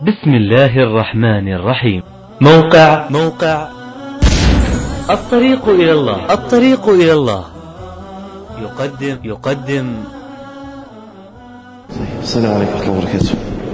بسم الله الرحمن الرحيم. موقع الطريق إلى الله يقدم السلام عليكم ورحمة الله وبركاته.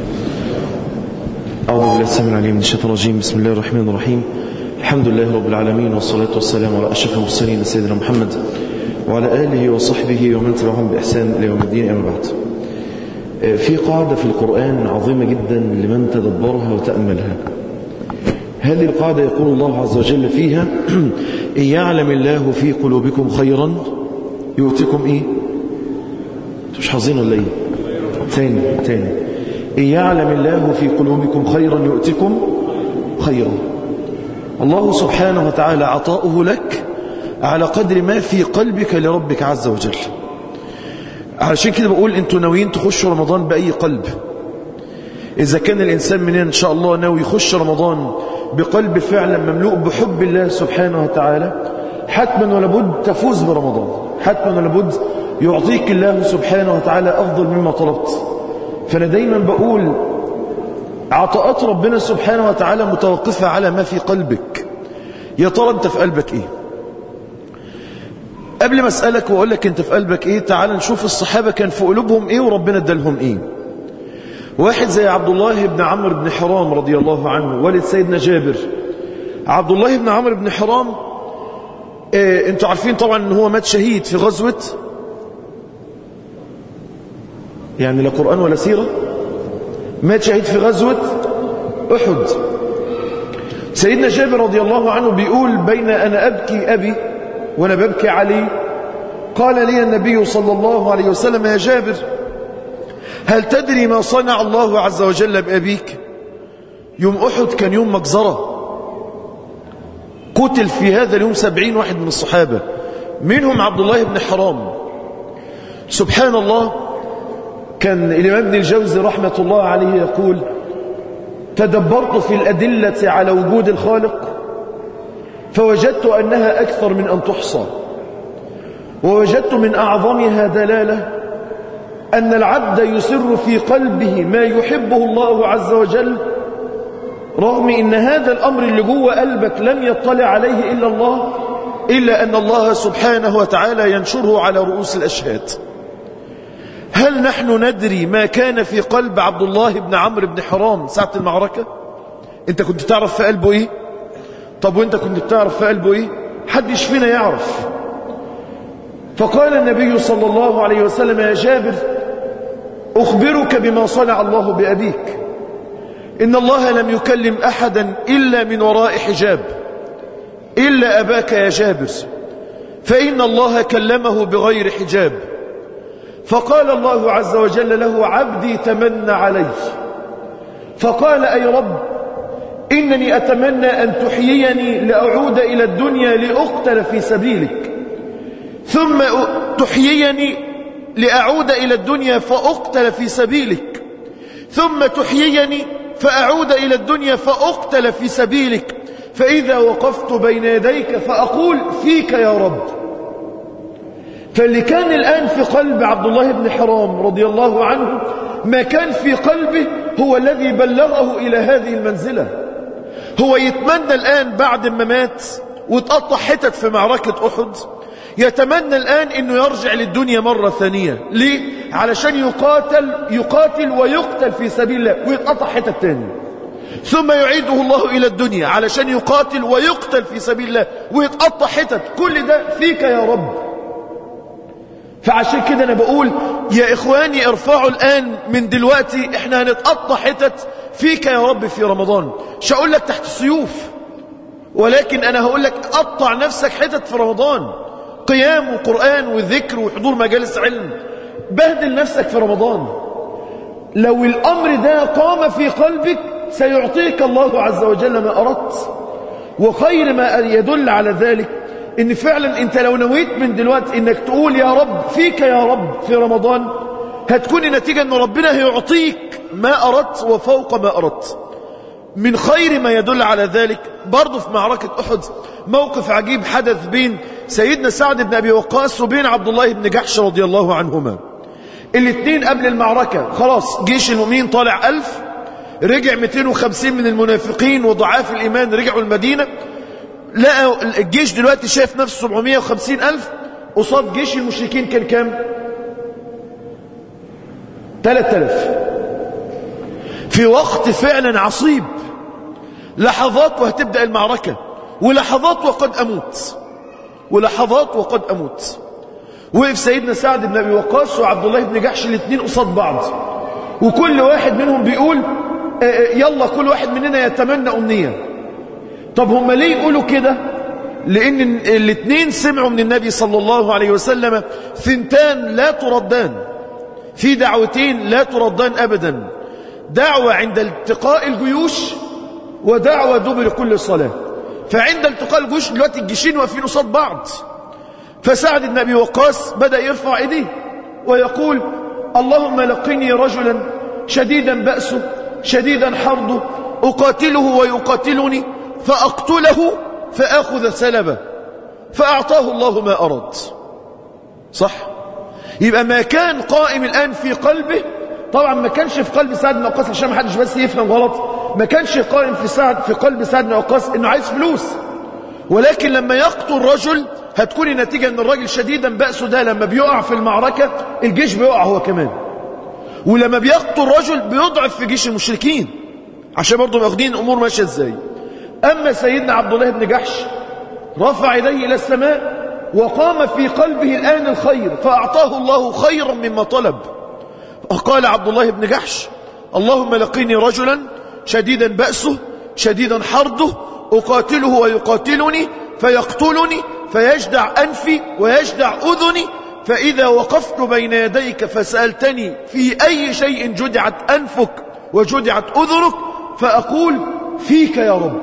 أعوذ بالله السميع العليم من الشيطان الرجيم. بسم الله الرحمن الرحيم. الحمد لله رب العالمين، والصلاة والسلام على أشرف المرسلين سيدنا محمد وعلى آله وصحبه ومن تبعهم بإحسان إلى يوم الدين. أما بعد، في قاعدة في القرآن عظيمة جدا لمن تدبرها وتأملها. هذه القاعدة يقول الله عز وجل فيها: إن يعلم الله في قلوبكم خيرا يؤتكم إيه؟ مش حافظين ولا إيه؟ تاني إن يعلم الله في قلوبكم خيرا يؤتكم خيرا. الله سبحانه وتعالى عطاؤه لك على قدر ما في قلبك لربك عز وجل. علشان كده بقول انتوا ناويين تخشوا رمضان بأي قلب. إذا كان الإنسان مننا إن شاء الله ناوي يخش رمضان بقلب فعلا مملوء بحب الله سبحانه وتعالى، حتما ولابد تفوز برمضان، حتما ولابد يعطيك الله سبحانه وتعالى أفضل مما طلبت. فأنا دايما بقول عطاءات ربنا سبحانه وتعالى متوقفة على ما في قلبك. يا ترى انت في قلبك ايه؟ قبل ما اسألك واقول لك انت في قلبك ايه، تعال نشوف الصحابة كان في قلوبهم ايه وربنا ادالهم ايه. واحد زي عبد الله بن عمرو بن حرام رضي الله عنه، والد سيدنا جابر. عبد الله بن عمرو بن حرام انتوا عارفين طبعا ان هو مات شهيد في غزوة، يعني لا قرآن ولا سيرة، مات شهيد في غزوة أحد. سيدنا جابر رضي الله عنه بيقول: بين أنا أبكي أبي وأنا ببكي علي، قال لي النبي صلى الله عليه وسلم: يا جابر، هل تدري ما صنع الله عز وجل بأبيك؟ يوم أحد كان يوم مجزرة، قتل في هذا اليوم 70 واحد من الصحابة، منهم عبد الله بن حرام. سبحان الله، كان الإمام ابن الجوزي رحمة الله عليه يقول: تدبرت في الأدلة على وجود الخالق فوجدت أنها أكثر من أن تحصى، ووجدت من أعظمها دلالة أن العبد يسر في قلبه ما يحبه الله عز وجل، رغم أن هذا الأمر اللي جوه قلبك لم يطلع عليه إلا الله، إلا أن الله سبحانه وتعالى ينشره على رؤوس الأشهاد. هل نحن ندري ما كان في قلب عبد الله بن عمرو بن حرام ساعة المعركة؟ انت كنت تعرف في قلبه ايه؟ طب وانت كنت تعرف في قلبه ايه؟ حدش فينا يعرف. فقال النبي صلى الله عليه وسلم: يا جابر، أخبرك بما صنع الله بأبيك. إن الله لم يكلم أحدا إلا من وراء حجاب إلا أباك يا جابر، فإن الله كلمه بغير حجاب. فقال الله عز وجل له: عبدي تمنى علي. فقال: أي رب، إنني أتمنى أن تحييني لأعود إلى الدنيا لأقتل في سبيلك، ثم تحييني لأعود إلى الدنيا فأقتل في سبيلك، ثم تحييني فأعود إلى الدنيا فأقتل في سبيلك، فإذا وقفت بين يديك فأقول: فيك يا رب. فاللي كان الآن في قلب عبد الله بن حرام رضي الله عنه، ما كان في قلبه هو الذي بلغه إلى هذه المنزلة. هو يتمنى الآن بعد ما مات وتقطع حتت في معركة أحد، يتمنى الآن أنه يرجع للدنيا مرة ثانية. ليه؟ علشان يقاتل ويقتل في سبيل الله ويتقطع حتت تاني، ثم يعيده الله إلى الدنيا علشان يقاتل ويقتل في سبيل الله ويتقطع حتت. كل ده فيك يا رب. فعشان كده أنا بقول يا إخواني، ارفعوا الآن من دلوقتي، إحنا هنتقطع حتت فيك يا رب في رمضان. مش هقول لك تحت السيوف، ولكن أنا هقول لك قطع نفسك حتت في رمضان، قيام وقرآن وذكر وحضور مجالس علم. بهدل نفسك في رمضان. لو الأمر ده قام في قلبك سيعطيك الله عز وجل ما أردت. وخير ما يدل على ذلك ان فعلا انت لو نويت من دلوقتي انك تقول يا رب فيك يا رب في رمضان، هتكون النتيجة ان ربنا هيعطيك ما اردت وفوق ما اردت. من خير ما يدل على ذلك برضو في معركة أحد موقف عجيب حدث بين سيدنا سعد بن أبي وقاص وبين عبد الله بن جحش رضي الله عنهما. الاثنين قبل المعركة خلاص جيش المؤمنين طالع 1000، رجع 250 من المنافقين وضعاف الإيمان رجعوا المدينة، لقى الجيش دلوقتي شايف نفسه 750 ألف قصاد جيش المشركين كان كام؟ 3000. في وقت فعلا عصيب، لحظات وهتبدأ المعركة، ولحظات وقد أموت، ولحظات وقد أموت. وقف سيدنا سعد بن أبي وقاص وعبد الله بن جحش الاثنين قصاد بعض، وكل واحد منهم بيقول يلا كل واحد مننا يتمنى أمنية. طب هم ليه يقولوا كده؟ لأن الاثنين سمعوا من النبي صلى الله عليه وسلم ثنتان لا تردان، في دعوتين لا تردان أبدا، دعوة عند التقاء الجيوش ودعوة دبر كل صلاة. فعند التقاء الجيوش دلوقتي الجيشين واقفين قصاد بعض، فسعد بن أبي وقاص بدأ يرفع ايديه ويقول اللهم لقني رجلا شديدا بأسه شديدا حرضه أقاتله ويقاتلني فأقتله فأخذ سلبه، فأعطاه الله ما أراد. صح؟ يبقى ما كان قائم الآن في قلبه، طبعا ما كانش في قلب سعد بن وقاص عشان ما حدش بس يفهم غلط، ما كانش قائم في قلب سعد بن وقاص انه عايز فلوس، ولكن لما يقتل رجل هتكون النتيجة ان الراجل شديدا بأسه ده لما بيقع في المعركة الجيش بيقع هو كمان، ولما بيقتل رجل بيضعف في جيش المشركين، عشان برضو واخدين الامور ماشيه ازاي. اما سيدنا عبد الله بن جحش رفع يديه الى السماء وقام في قلبه الآن الخير فأعطاه الله خيرا مما طلب. قال عبد الله بن جحش اللهم لقيني رجلا شديدا بأسه شديدا حرضه أقاتله ويقاتلني فيقتلني فيجدع أنفي ويجدع أذني، فإذا وقفت بين يديك فسألتني في أي شيء جدعت أنفك وجدعت أذنك فأقول فيك يا رب،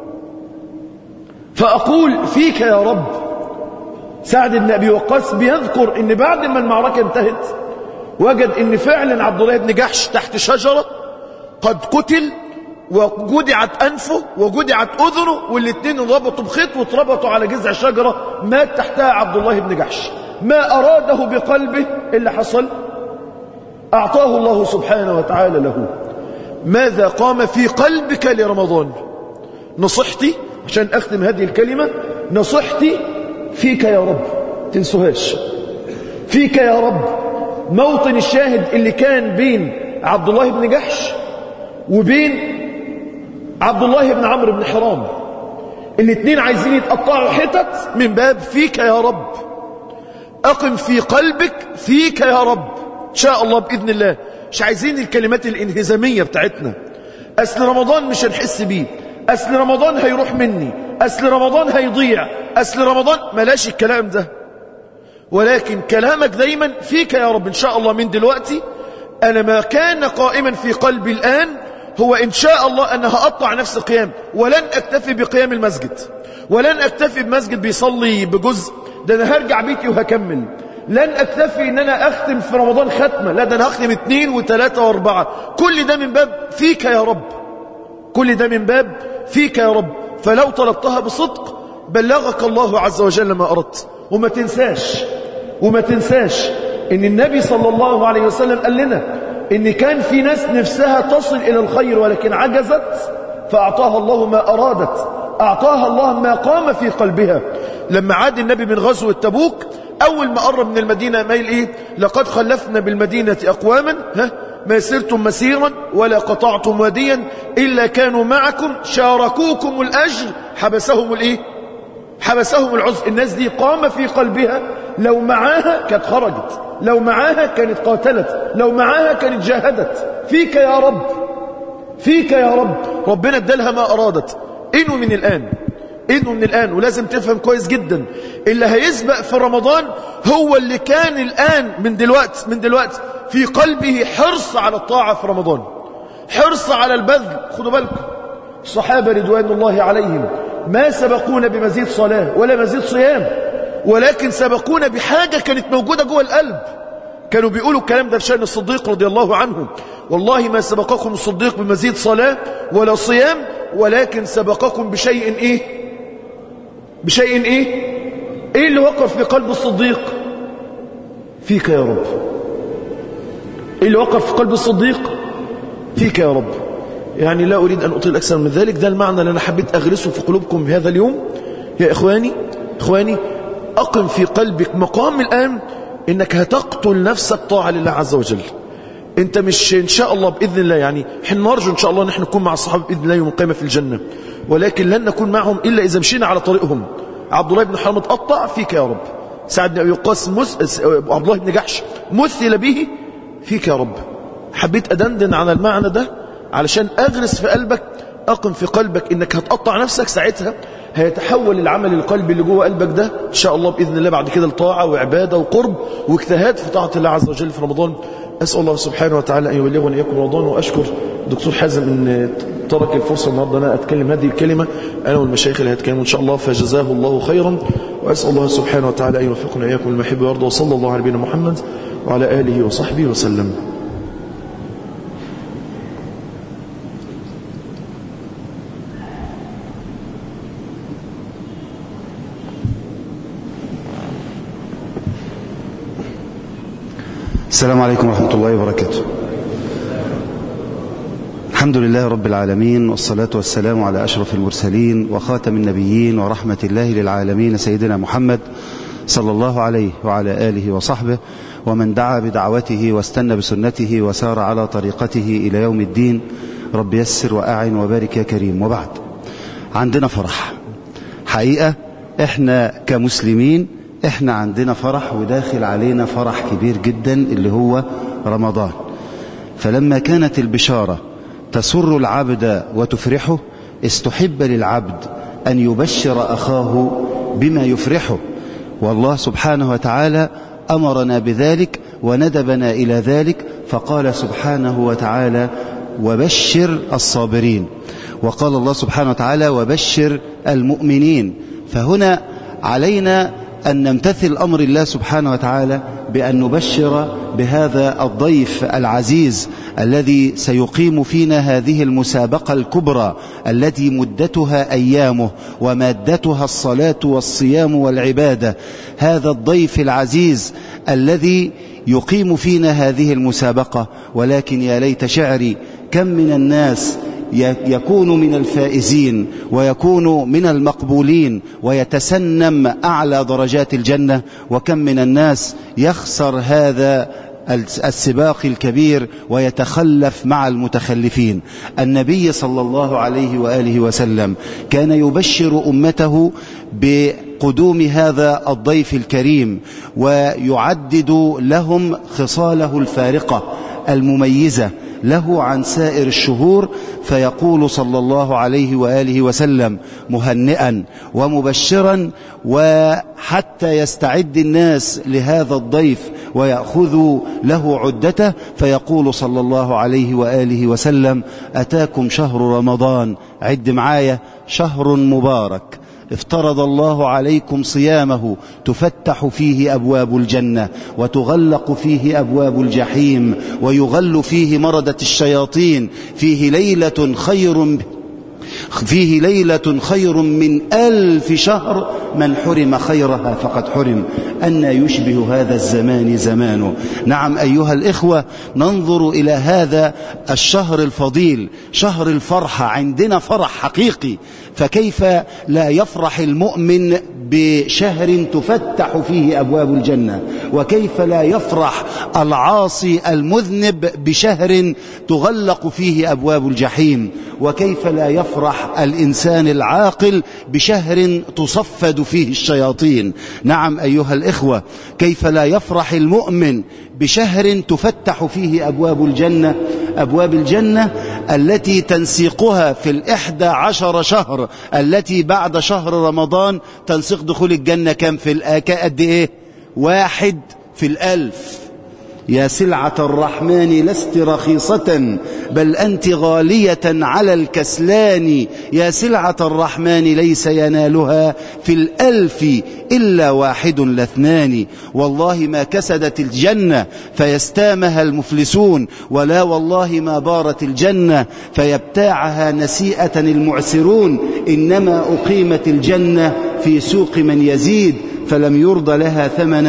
فأقول فيك يا رب. سعد بن أبي وقاص بيذكر ان بعد ما المعركة انتهت وجد ان فعلا عبد الله بن جحش تحت شجرة قد قتل وجدعت أنفه وجدعت أذنه، والاثنين انربطوا بخيط واتربطوا على جذع شجرة مات تحتها عبد الله بن جحش. ما أراده بقلبه اللي حصل أعطاه الله سبحانه وتعالى له. ماذا قام في قلبك لرمضان؟ نصيحتي عشان أختم هذه الكلمة، نصيحتي فيك يا رب، تنسوهاش، فيك يا رب. موطن الشاهد اللي كان بين عبد الله بن جحش وبين عبد الله بن عمرو بن حرام، الاثنين عايزين يتقطعوا حتت من باب فيك يا رب. أقم في قلبك فيك يا رب إن شاء الله بإذن الله. مش عايزين الكلمات الانهزامية بتاعتنا، أصل رمضان مش هنحس بيه، أصل رمضان هيروح مني، أصل رمضان هيضيع، أصل رمضان، ملاش الكلام ده. ولكن كلامك دايما فيك يا رب إن شاء الله. من دلوقتي أنا ما كان قائما في قلبي الآن هو إن شاء الله أنا هقطع نفس قيام، ولن أكتفي بقيام المسجد، ولن أكتفي بمسجد بيصلي بجزء، ده أنا هرجع بيتي وهكمل. لن أكتفي إن أنا أختم في رمضان ختمة، لا ده أنا هختم 2 و3 و4. كل ده من باب فيك يا رب، كل ده من باب فيك يا رب. فلو طلبتها بصدق بلغك الله عز وجل ما أردت. وما تنساش إن النبي صلى الله عليه وسلم قال لنا إن كان في ناس نفسها تصل إلى الخير ولكن عجزت فأعطاها الله ما أرادت، أعطاها الله ما قام في قلبها. لما عاد النبي من غزوة تبوك أول ما قرب من المدينة مايل إيه؟ لقد خلفنا بالمدينة أقواما ما سرتم مسيرا ولا قطعتم واديا إلا كانوا معكم شاركوكم الأجر حبسهم الإيه؟ حبسهم العذر. الناس دي قام في قلبها، لو معاها كانت خرجت، لو معاها كانت قاتلت، لو معاها كانت جاهدت. فيك يا رب، فيك يا رب. ربنا ادالها ما أرادت. إنه من الآن ولازم تفهم كويس جدا، اللي هيسبق في رمضان هو اللي كان الآن من دلوقتي في قلبه حرص على الطاعة في رمضان، حرص على البذل. خدوا بالكم الصحابة رضوان الله عليهم ما سبقونا بمزيد صلاة ولا مزيد صيام، ولكن سبقونا بحاجة كانت موجودة جوه القلب. كانوا بيقولوا الكلام ده في شأن الصديق رضي الله عنه، والله ما سبقكم الصديق بمزيد صلاة ولا صيام، ولكن سبقكم بشيء ايه؟ بشيء ايه اللي وقف في قلب الصديق؟ فيك يا رب. ايه اللي وقف في قلب الصديق؟ فيك يا رب. يعني لا أريد أن أطيل أكثر من ذلك. ده المعنى اللي أنا حبيت أغرسه في قلوبكم هذا اليوم. يا إخواني أقم في قلبك مقام الآن إنك هتقتل نفسك طاعة لله عز وجل. أنت مش إن شاء الله بإذن الله، يعني إحنا نرجو إن شاء الله نحن نكون مع الصحابة بإذن الله يوم القيامة في الجنة، ولكن لن نكون معهم إلا إذا مشينا على طريقهم. عبد الله بن حرام اتقطع فيك يا رب، سعد بن أبي وقاص عبد الله بن جحش مثل به فيك يا رب. حبيت أدندن على المعنى ده علشان أغرس في قلبك، أقم في قلبك إنك هتقطع نفسك، ساعتها هيتحول العمل القلبي اللي جوه قلبك ده إن شاء الله بإذن الله بعد كده لطاعة وعبادة وقرب واجتهاد في طاعة الله عز وجل في رمضان. أسأل الله سبحانه وتعالى أن يوليغني إياكم رمضان. وأشكر دكتور حازم أن ترك الفرصة النهارده أنا أتكلم هذه الكلمة أنا والمشايخ اللي هيتكلموا إن شاء الله، فجزاه الله خيرا. وأسأل الله سبحانه وتعالى أن يوفقنا إياكم المحب ويرضى. وصلى الله على نبينا محمد وعلى آله وصحبه وسلم. السلام عليكم ورحمة الله وبركاته. الحمد لله رب العالمين، والصلاة والسلام على أشرف المرسلين وخاتم النبيين ورحمة الله للعالمين سيدنا محمد صلى الله عليه وعلى آله وصحبه ومن دعا بدعوته واستنى بسنته وسار على طريقته إلى يوم الدين. رب يسر وأعن وبارك يا كريم. وبعد، عندنا فرح حقيقة، احنا كمسلمين احنا عندنا فرح وداخل علينا فرح كبير جدا اللي هو رمضان. فلما كانت البشارة تسر العبد وتفرحه، استحب للعبد أن يبشر أخاه بما يفرحه، والله سبحانه وتعالى أمرنا بذلك وندبنا إلى ذلك، فقال سبحانه وتعالى وبشر الصابرين، وقال الله سبحانه وتعالى وبشر المؤمنين. فهنا علينا أن نمتثل أمر الله سبحانه وتعالى بأن نبشر بهذا الضيف العزيز الذي سيقيم فينا هذه المسابقة الكبرى التي مدتها أيامه ومادتها الصلاة والصيام والعبادة. هذا الضيف العزيز الذي يقيم فينا هذه المسابقة. ولكن يا ليت شعري، كم من الناس يكون من الفائزين ويكون من المقبولين ويتسنم أعلى درجات الجنة، وكم من الناس يخسر هذا السباق الكبير ويتخلف مع المتخلفين. النبي صلى الله عليه وآله وسلم كان يبشر أمته بقدوم هذا الضيف الكريم ويعدد لهم خصاله الفارقة المميزة له عن سائر الشهور، فيقول صلى الله عليه وآله وسلم مهنئا ومبشرا، وحتى يستعد الناس لهذا الضيف ويأخذوا له عدته، فيقول صلى الله عليه وآله وسلم أتاكم شهر رمضان، عد معايا، شهر مبارك افترض الله عليكم صيامه، تفتح فيه أبواب الجنة وتغلق فيه أبواب الجحيم ويغل فيه مردة الشياطين، فيه ليلة خير من 1000 شهر، من حرم خيرها فقد حرم. أن يشبه هذا الزمان زمانه. نعم أيها الإخوة، ننظر إلى هذا الشهر الفضيل، شهر الفرحة، عندنا فرح حقيقي، فكيف لا يفرح المؤمن بشهر تفتح فيه أبواب الجنة؟ وكيف لا يفرح العاصي المذنب بشهر تغلق فيه أبواب الجحيم؟ وكيف لا يفرح الإنسان العاقل بشهر تصفد فيه الشياطين؟ نعم أيها الإخوة، كيف لا يفرح المؤمن بشهر تفتح فيه أبواب الجنة؟ أبواب الجنة التي تنسيقها في 11 شهر التي بعد شهر رمضان، تنسيق دخول الجنة كم في قد إيه؟ 1 في 1000. يا سلعة الرحمن لست رخيصة بل أنت غالية على الكسلان، يا سلعة الرحمن ليس ينالها في 1000 إلا 1 لا 2. والله ما كسدت الجنة فيستامها المفلسون، ولا والله ما بارت الجنة فيبتاعها نسيئة المعسرون، إنما أقيمت الجنة في سوق من يزيد فلم يرضى لها ثمنا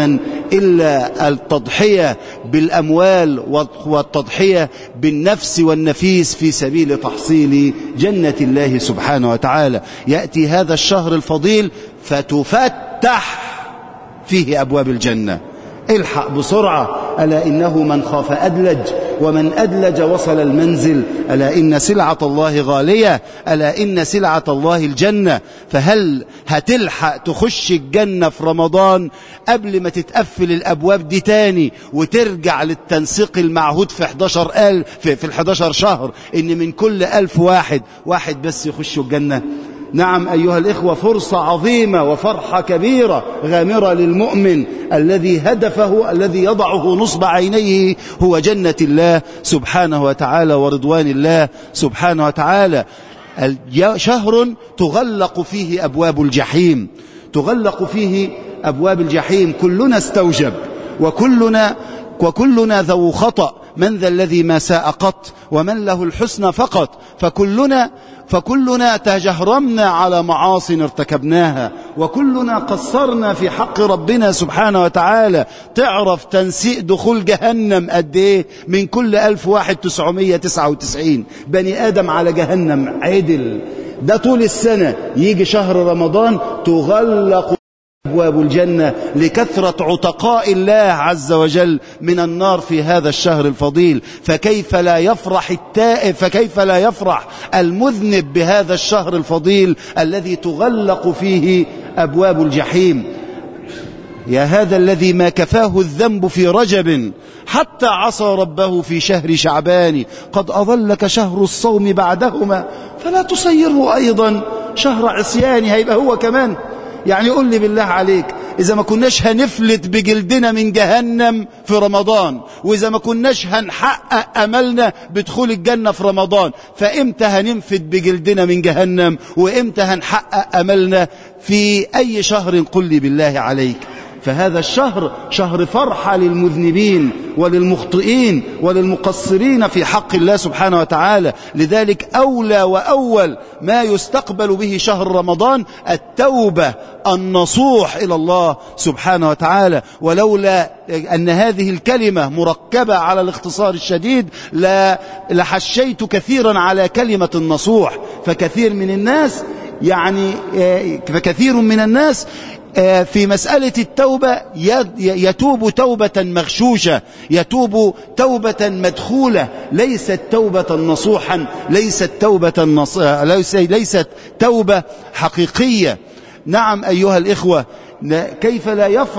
إلا التضحية بالأموال والتضحية بالنفس والنفيس في سبيل تحصيل جنة الله سبحانه وتعالى. يأتي هذا الشهر الفضيل فتفتح فيه أبواب الجنة. الحق بسرعة، ألا إنه من خاف أدلج، ومن أدلج وصل المنزل، ألا إن سلعة الله غالية، ألا إن سلعة الله الجنة. فهل هتلحق تخش الجنة في رمضان قبل ما تتقفل الأبواب دي تاني وترجع للتنسيق المعهود في 11 شهر، إن من كل 1000 واحد بس يخشوا الجنة؟ نعم أيها الإخوة، فرصة عظيمة وفرحة كبيرة غامرة للمؤمن الذي هدفه الذي يضعه نصب عينيه هو جنة الله سبحانه وتعالى ورضوان الله سبحانه وتعالى. شهر تغلق فيه أبواب الجحيم، تغلق فيه أبواب الجحيم. كلنا استوجب وكلنا ذو خطأ، من ذا الذي ما ساء قط ومن له الحسنى فقط. فكلنا تجهرمنا على معاصٍ ارتكبناها، وكلنا قصرنا في حق ربنا سبحانه وتعالى. تعرف تنسيق دخول جهنم قد ايه؟ من كل 1000 واحد 999 بني آدم على جهنم عدل. ده طول السنة. يجي شهر رمضان تغلق أبواب الجنة لكثرة عتقاء الله عز وجل من النار في هذا الشهر الفضيل. فكيف لا يفرح التائب، فكيف لا يفرح المذنب بهذا الشهر الفضيل الذي تغلق فيه أبواب الجحيم؟ يا هذا الذي ما كفاه الذنب في رجب حتى عصى ربه في شهر شعبان، قد أظلك شهر الصوم بعدهما فلا تصيره أيضا شهر عصيان. هيبقى هو كمان؟ يعني قل لي بالله عليك، إذا ما كناش هنفلت بجلدنا من جهنم في رمضان، وإذا ما كناش هنحقق أملنا بدخول الجنة في رمضان، فإمتى هننفت بجلدنا من جهنم؟ وإمتى هنحقق أملنا في أي شهر؟ قل لي بالله عليك. فهذا الشهر شهر فرحة للمذنبين وللمخطئين وللمقصرين في حق الله سبحانه وتعالى. لذلك أولى وأول ما يستقبل به شهر رمضان التوبة النصوح إلى الله سبحانه وتعالى. ولولا أن هذه الكلمة مركبة على الاختصار الشديد لحشيت كثيرا على كلمة النصوح. فكثير من الناس في مسألة التوبة يتوب توبة مغشوشة، يتوب توبة مدخولة، ليست توبة نصوحا، ليست توبة حقيقية. نعم أيها الإخوة، كيف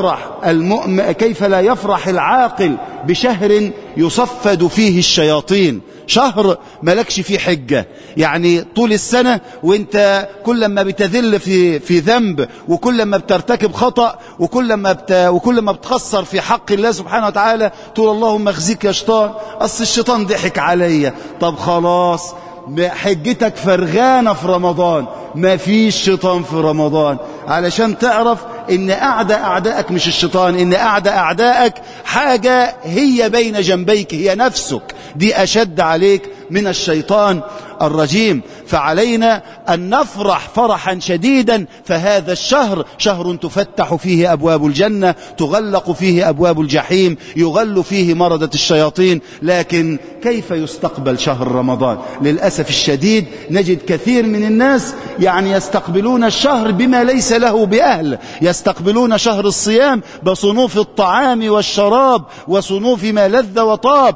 لا يفرح العاقل بشهر يصفد فيه الشياطين؟ شهر ملكش فيه حجة، يعني طول السنة وانت كل ما بتذل في ذنب، وكل ما بترتكب خطأ، وكل ما بتخسر في حق الله سبحانه وتعالى، تقول اللهم اخزيك يا شيطان، أصل الشيطان ضحك عليا. طب خلاص، حجتك فرغانة في رمضان، ما فيش شيطان في رمضان. علشان تعرف ان أعدائك مش الشيطان، ان أعدائك حاجة هي بين جنبيك، هي نفسك، دي أشد عليك من الشيطان الرجيم. فعلينا أن نفرح فرحا شديدا. فهذا الشهر شهر تفتح فيه أبواب الجنة، تغلق فيه أبواب الجحيم، يغل فيه مردة الشياطين. لكن كيف يستقبل شهر رمضان؟ للأسف الشديد نجد كثير من الناس يستقبلون الشهر بما ليس له بأهل، يستقبلون شهر الصيام بصنوف الطعام والشراب وصنوف ما لذ وطاب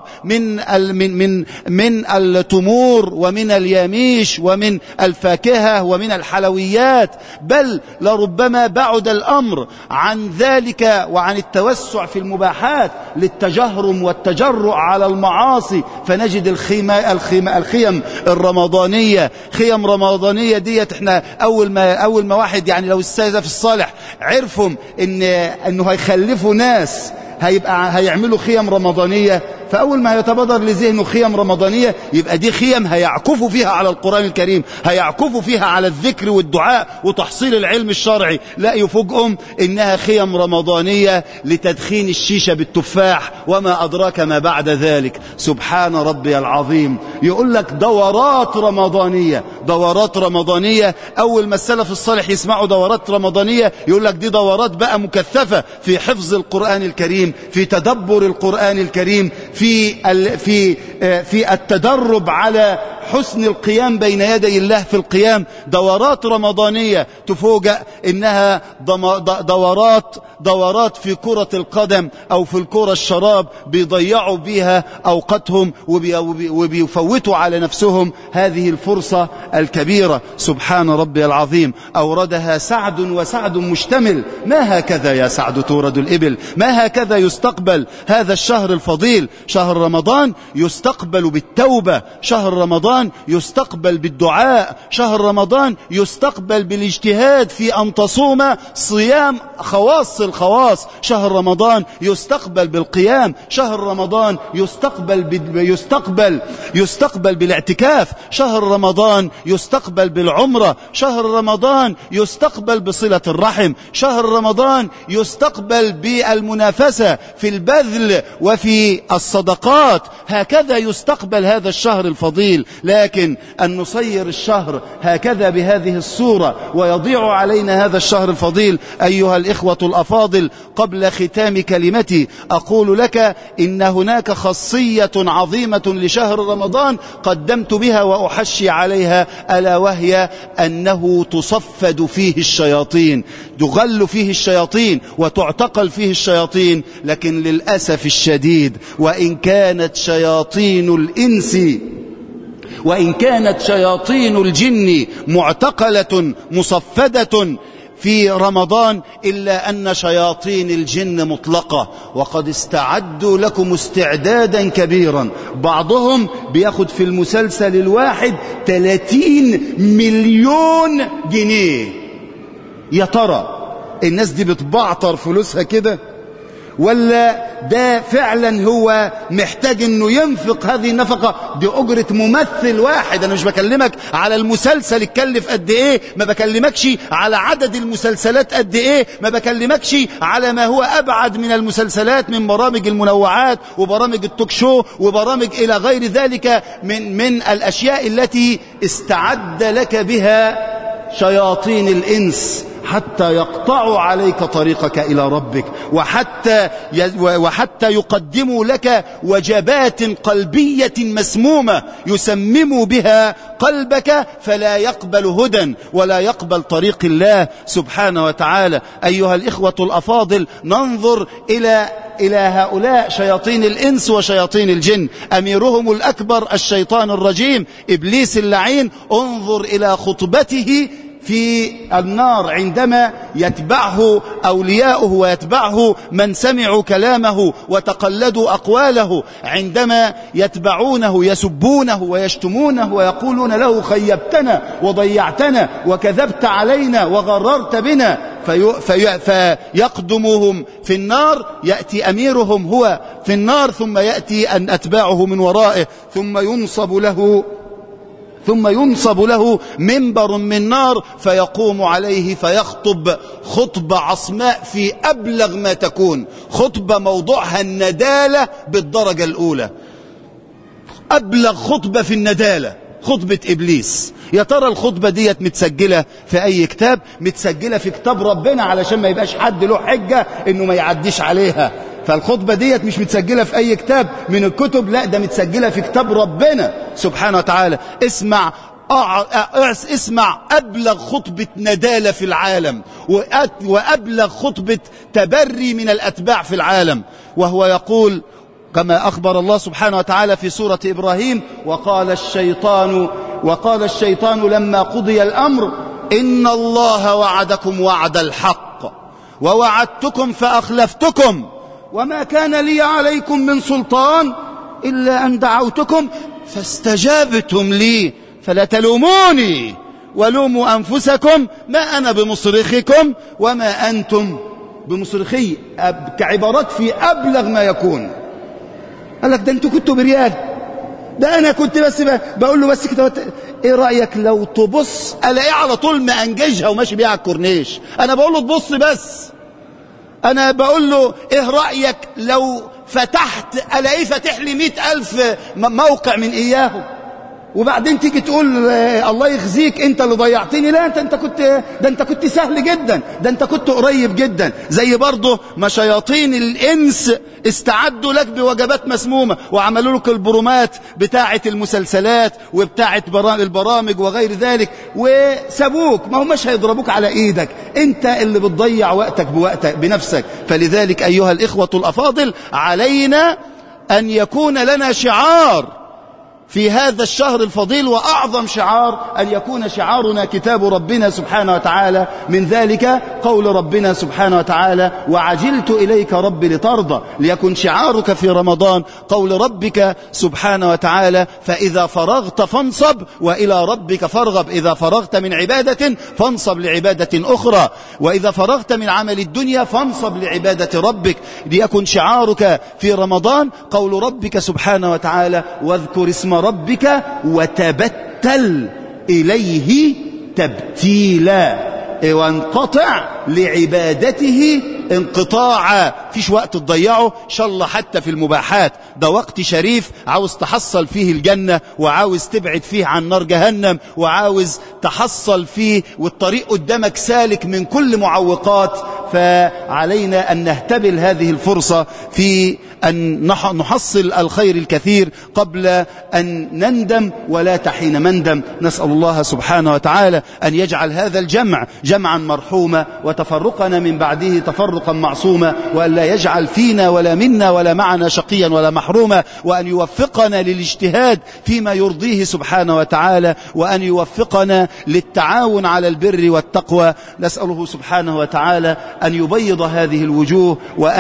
من التمور ومن الياميش ومن الفاكهة ومن الحلويات، بل لربما بعد الأمر عن ذلك وعن التوسع في المباحات للتجهرم والتجرؤ على المعاصي. فنجد الخيم الرمضانية، خيم رمضانية ديت احنا أول ما واحد لو السلف الصالح عرفوا انه هيخلفوا ناس هيعملوا خيم رمضانية، فأول ما يتبادر لذهنه خيم رمضانية يبقى دي خيم هيعكفوا فيها على القرآن الكريم، هيعكفوا فيها على الذكر والدعاء وتحصيل العلم الشرعي. لا يفوجئهم إنها خيم رمضانية لتدخين الشيشة بالتفاح وما أدراك ما بعد ذلك. سبحان ربي العظيم. يقول لك دورات رمضانية. دورات رمضانية، أول ما السلف الصالح يسمعوا دورات رمضانية يقول لك دي دورات بقى مكثفة في حفظ القرآن الكريم، في تدبر القرآن الكريم، في التدرب على حسن القيام بين يدي الله في القيام. دورات رمضانية تفوجأ إنها دورات في كرة القدم أو في الكرة الشراب، بيضيعوا بيها أوقاتهم وبيفوتوا على نفسهم هذه الفرصة الكبيرة. سبحان ربي العظيم. أوردها سعد، وسعد مشتمل. ما هكذا يا سعد تورد الإبل، ما هكذا يستقبل هذا الشهر الفضيل. شهر رمضان يستقبل بالتوبة، شهر رمضان يستقبل بالدعاء، شهر رمضان يستقبل بالاجتهاد في أن تصوم صيام خواص الخواص، شهر رمضان يستقبل بالقيام، شهر رمضان يستقبل بالاعتكاف، شهر رمضان يستقبل بالعمرة، شهر رمضان يستقبل بصلة الرحم، شهر رمضان يستقبل بالمنافسة في البذل وفي الصدقات. هكذا يستقبل هذا الشهر الفضيل. لكن أن نصير الشهر هكذا بهذه الصورة ويضيع علينا هذا الشهر الفضيل. أيها الإخوة الأفاضل، قبل ختام كلمتي أقول لك إن هناك خاصية عظيمة لشهر رمضان قدمت بها وأحشي عليها، ألا وهي أنه تصفد فيه الشياطين، تغل فيه الشياطين وتعتقل فيه الشياطين. لكن للأسف الشديد، وإن كانت شياطين الجن معتقلة مصفدة في رمضان، إلا أن شياطين الجن مطلقة، وقد استعدوا لكم استعدادا كبيرا. بعضهم بياخد في المسلسل الواحد 30 مليون جنيه. يا ترى الناس دي بتبعطر فلوسها كده، ولا ده فعلا هو محتاج انه ينفق هذه النفقة؟ دي اجرة ممثل واحد. انا مش بكلمك على المسلسل اتكلف قد ايه، ما بكلمكش على عدد المسلسلات قد ايه، ما بكلمكش على ما هو ابعد من المسلسلات من برامج المنوعات وبرامج التوك شو وبرامج الى غير ذلك من الاشياء التي استعد لك بها شياطين الانس حتى يقطعوا عليك طريقك إلى ربك، وحتى يقدموا لك وجبات قلبية مسمومة يسمموا بها قلبك فلا يقبل هدى ولا يقبل طريق الله سبحانه وتعالى. أيها الإخوة الأفاضل، ننظر إلى هؤلاء شياطين الإنس وشياطين الجن. أميرهم الأكبر الشيطان الرجيم إبليس اللعين. انظر إلى خطبته في النار عندما يتبعه أولياؤه ويتبعه من سمعوا كلامه وتقلدوا أقواله، عندما يتبعونه يسبونه ويشتمونه ويقولون له خيبتنا وضيعتنا وكذبت علينا وغررت بنا، فيقدمهم في النار. يأتي أميرهم هو في النار، ثم يأتي أن أتباعه من ورائه، ثم ينصب له منبر من نار فيقوم عليه فيخطب خطبة عصماء في أبلغ ما تكون، خطبة موضوعها الندالة بالدرجة الأولى، أبلغ خطبة في الندالة، خطبة إبليس. يا ترى الخطبة ديت متسجلة في أي كتاب؟ متسجلة في كتاب ربنا علشان ما يبقاش حد له حجة إنه ما يعديش عليها. فالخطبة ديت مش متسجلة في أي كتاب من الكتب، لا ده متسجلة في كتاب ربنا سبحانه وتعالى. اسمع أبلغ خطبة ندالة في العالم، وأبلغ خطبة تبري من الأتباع في العالم، وهو يقول كما أخبر الله سبحانه وتعالى في سورة إبراهيم: وقال الشيطان لما قضي الأمر إن الله وعدكم وعد الحق ووعدتكم فأخلفتكم وما كان لي عليكم من سلطان إلا أن دعوتكم فاستجابتم لي فلا تلوموني ولوموا أنفسكم ما أنا بمصرخكم وما أنتم بمصرخي. كعبارات في أبلغ ما يكون. قال لك ده أنتوا كنتوا بريال، ده أنا كنت بس بقول له بس كده إيه رأيك لو تبص؟ ألاقيه على طول مأنججها وماشي بيها على الكورنيش. أنا بقول له تبص بس، أنا بقول له إيه رأيك لو فتحت ألاقيه فتح لي 100,000 موقع من إياهم، وبعدين تيجي تقول الله يخزيك انت اللي ضيعتني. لا، انت كنت سهل جدا، ده انت كنت قريب جدا. زي برضه ما شياطين الانس استعدوا لك بوجبات مسمومة وعملوا لك البرومات بتاعة المسلسلات وبتاعة البرامج وغير ذلك وسابوك. ما هماش هيضربوك على ايدك، انت اللي بتضيع وقتك بنفسك. فلذلك ايها الاخوة الافاضل، علينا ان يكون لنا شعار في هذا الشهر الفضيل، وأعظم شعار أن يكون شعارنا كتاب ربنا سبحانه وتعالى. من ذلك قول ربنا سبحانه وتعالى: وعجلت إليك رب لترضى. ليكن شعارك في رمضان قول ربك سبحانه وتعالى: فإذا فرغت فانصب وإلى ربك فارغب. إذا فرغت من عبادة فانصب لعبادة أخرى، وإذا فرغت من عمل الدنيا فانصب لعبادة ربك. ليكن شعارك في رمضان قول ربك سبحانه وتعالى: واذكر اسم ربك وتبتل إليه تبتيلا. وانقطع لعبادته انقطاعا. فيش وقت تضيعه إن شاء الله حتى في المباحات. ده وقت شريف عاوز تحصل فيه الجنة، وعاوز تبعد فيه عن نار جهنم، وعاوز تحصل فيه والطريق قدامك سالك من كل معوقات. فعلينا أن نهتبل هذه الفرصة في أن نحصل الخير الكثير قبل أن نندم ولا حين مندم. نسأل الله سبحانه وتعالى أن يجعل هذا الجمع جمعا مرحوما، وتفرقنا من بعده تفرقا معصوما، وأن لا يجعل فينا ولا منا ولا معنا شقيا ولا محروما، وأن يوفقنا للاجتهاد فيما يرضيه سبحانه وتعالى، وأن يوفقنا للتعاون على البر والتقوى. نسأله سبحانه وتعالى أن يبيض هذه الوجوه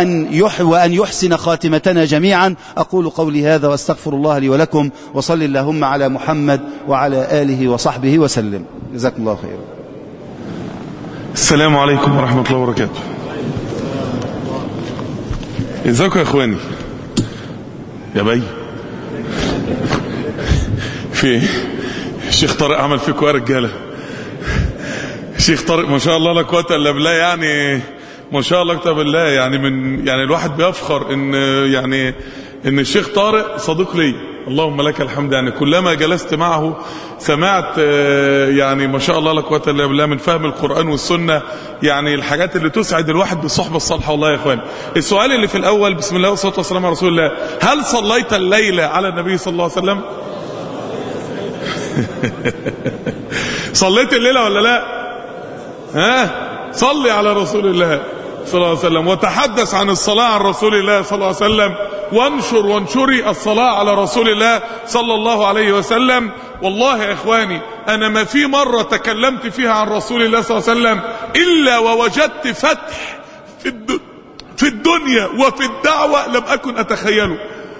وأن يحسن خاتمتنا جميعا. أقول قولي هذا واستغفر الله لي ولكم، وصل اللهم على محمد وعلى آله وصحبه وسلم. جزاكم الله خيرا. السلام عليكم ورحمة الله وبركاته. ازيكم يا اخواني؟ يا بي في الشيخ طارق عمل فيكم يا رجاله. الشيخ طارق ما شاء الله لا قوه الا بالله، يعني ما شاء الله كتاب الله. يعني الواحد بيفخر ان الشيخ طارق صديق لي، اللهم لك الحمد. يعني كلما جلست معه سمعت يعني ما شاء الله لا قوه الا بالله من فهم القرآن والسنة، يعني الحاجات اللي تسعد الواحد بالصحبة الصالحة. والله يا اخوان، السؤال اللي في الاول: بسم الله والصلاة والسلام على رسول الله، هل صليت الليلة على النبي صلى الله عليه وسلم؟ صليت الليلة ولا لا؟ صلي على رسول الله صلى الله عليه وسلم، وتحدث عن الصلاة على رسول الله صلى الله عليه وسلم، وانشري الصلاة على رسول الله صلى الله عليه وسلم. والله يا اخواني، انا ما في مرة تكلمت فيها عن رسول الله صلى الله عليه وسلم الا ووجدت فتح في الدنيا وفي الدعوة لم اكن اتخيله.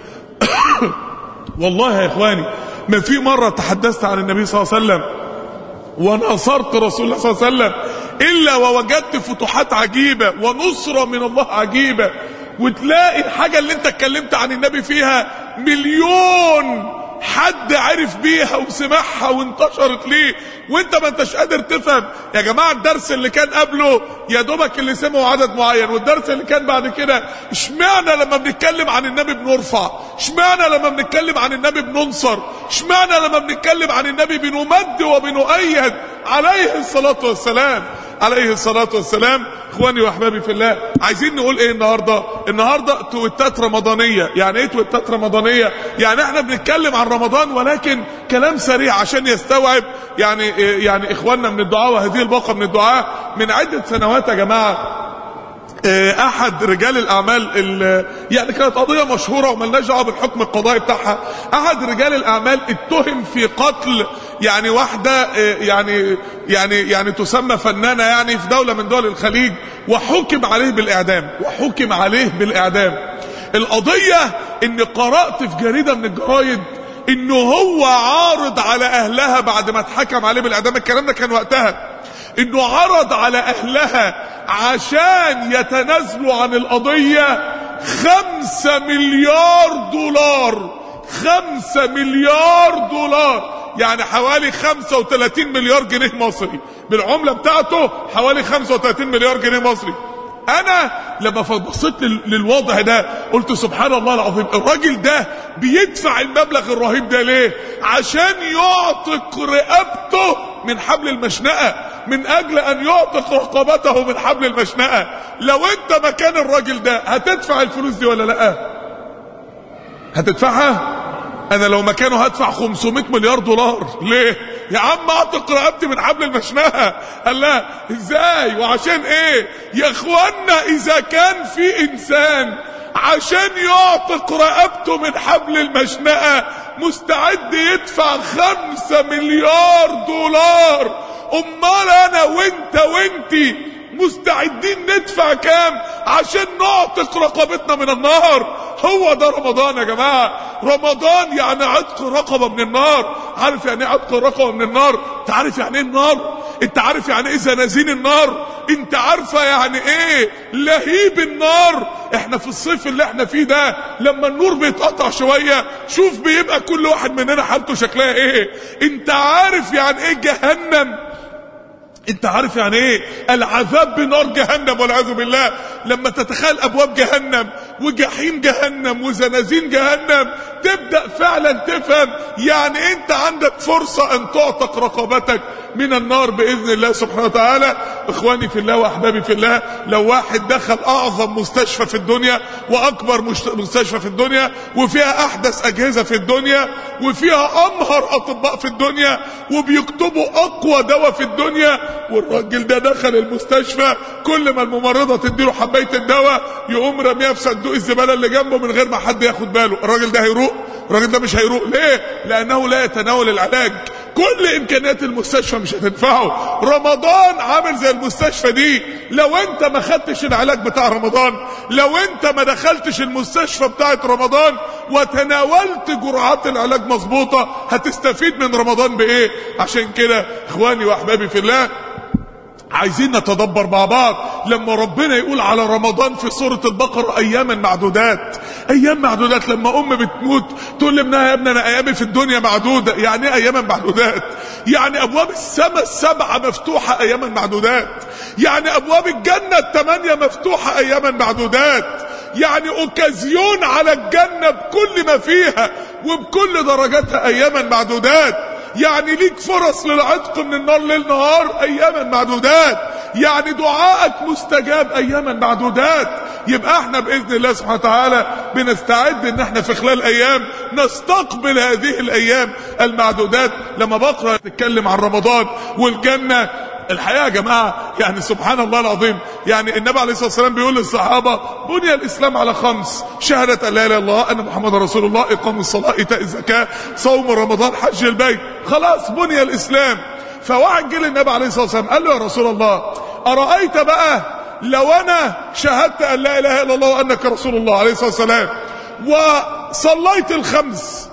والله يا اخواني، ما في مرة تحدثت عن النبي صلى الله عليه وسلم ونصرت رسول الله صلى الله عليه وسلم إلا ووجدت فتوحات عجيبة ونصرة من الله عجيبة. وتلاقي الحاجة اللي انت اتكلمت عن النبي فيها 1,000,000 حد عرف بيها وسمعها وانتشرت ليه، وانت ما انتش قادر تفهم. يا جماعة، الدرس اللي كان قبله يا دوبك اللي سمعوا عدد معين، والدرس اللي كان بعد كده اشمعنى لما بنتكلم عن النبي بنرفع؟ اشمعنى لما بنتكلم عن النبي بننصر؟ اشمعنى لما بنتكلم عن النبي بنمد وبنؤيد؟ عليه الصلاة والسلام، عليه الصلاة والسلام. اخواني واحبابي في الله، عايزين نقول ايه النهاردة؟ تويتات رمضانية. يعني ايه تويتات رمضانية؟ يعني احنا بنتكلم عن رمضان ولكن كلام سريع عشان يستوعب يعني اخواننا من الدعاء وهذه الباقة من الدعاء. من عدة سنوات يا جماعة، احد رجال الاعمال يعني كانت قضية مشهورة وملناش دعوه بالحكم القضائي بتاعها. احد رجال الاعمال اتهم في قتل يعني واحدة يعني تسمى فنانة يعني في دولة من دول الخليج، وحكم عليه بالاعدام. القضية ان قرأت في جريدة من الجرايد انه هو عارض على اهلها بعد ما اتحكم عليه بالاعدام. الكلام ده كان وقتها، انه عرض على اهلها عشان يتنازلوا عن القضية 5 مليار دولار. 5 مليار دولار يعني حوالي 35 مليار جنيه مصري، بالعملة بتاعته حوالي 35 مليار جنيه مصري. انا لما بصيت للوضع ده قلت سبحان الله العظيم، الراجل ده بيدفع المبلغ الرهيب ده ليه؟ عشان يعتق رقبته من حبل المشنقة، من اجل ان يعتق رقبته من حبل المشنقة. لو انت مكان الراجل ده هتدفع الفلوس دي ولا لا؟ هتدفعها؟ انا لو مكانه هدفع 500 مليار دولار. ليه؟ يا عم اعتق رقبتي من حبل المشنقة. قال لا ازاي وعشان ايه؟ يا اخوانا اذا كان في انسان عشان يعتق رقبته من حبل المشنقة مستعد يدفع 5 مليار دولار، امال انا وانتي مستعدين ندفع كام عشان نعتق رقبتنا من النار؟ هو ده رمضان يا جماعة. رمضان يعني عتق رقبة من النار. عارف يعني ايه عتق رقبة من النار؟ انت عارف يعني ايه النار؟ انت عارف يعني ايه زنازين النار؟ انت عارفة يعني ايه لهيب النار؟ احنا في الصيف اللي احنا فيه ده لما النور بيتقطع شوية شوف بيبقى كل واحد مننا حالته شكلها ايه. انت عارف يعني ايه جهنم؟ انت عارف يعني ايه العذاب بنار جهنم والعياذ بالله؟ لما تتخيل ابواب جهنم وجحيم جهنم وزنازين جهنم تبدأ فعلا تفهم يعني انت عندك فرصة ان تعتق رقبتك من النار بإذن الله سبحانه وتعالى. اخواني في الله واحبابي في الله، لو واحد دخل اعظم مستشفى في الدنيا واكبر مستشفى في الدنيا وفيها احدث اجهزة في الدنيا وفيها امهر اطباء في الدنيا وبيكتبوا اقوى دواء في الدنيا، والراجل ده دخل المستشفى كل ما الممرضة تديله حباية الدواء يقوم رميها في صندوق الزبالة اللي جنبه من غير ما حد ياخد باله، الراجل ده هيروق؟ الراجل ده مش هيروق. ليه؟ لانه لا يتناول العلاج. كل امكانيات المستشفى مش هتنفعه. رمضان عامل زي المستشفى دي، لو انت ما خدتش العلاج بتاع رمضان، لو انت ما دخلتش المستشفى بتاعت رمضان وتناولت جرعات العلاج مظبوطة هتستفيد من رمضان بايه؟ عشان كده اخواني واحبابي في الله عايزين نتدبر مع بعض لما ربنا يقول على رمضان في سورة البقرة اياما معدودات. ايام معدودات، لما ام بتموت تقول لابنها يا ابني انا ايامي في الدنيا معدودة. يعني ايه اياما معدودات؟ يعني ابواب السماء السبعة مفتوحة اياما معدودات، يعني ابواب الجنة 8 مفتوحة اياما معدودات، يعني اوكازيون على الجنة بكل ما فيها وبكل درجاتها اياما معدودات، يعني ليك فرص للعتق من النار ليل نهار اياما معدودات، يعني دعائك مستجاب اياما معدودات. يبقى احنا باذن الله سبحانه وتعالى بنستعد ان احنا في خلال ايام نستقبل هذه الايام المعدودات. لما بقرا نتكلم عن رمضان والجنه، الحقيقة يا جماعة يعني سبحان الله العظيم، يعني النبي عليه الصلاة والسلام بيقول للصحابة بني الإسلام على 5: شهادة لا إله إلا الله أن محمد رسول الله، إقام الصلاة، إيتاء الزكاة، صوم رمضان، حج البيت. خلاص بني الإسلام. فواحد جه للنبي عليه الصلاة والسلام قال له يا رسول الله أرأيت بقى لو أنا شهدت أن لا إله إلا الله وأنك رسول الله عليه الصلاة والسلام وصليت 5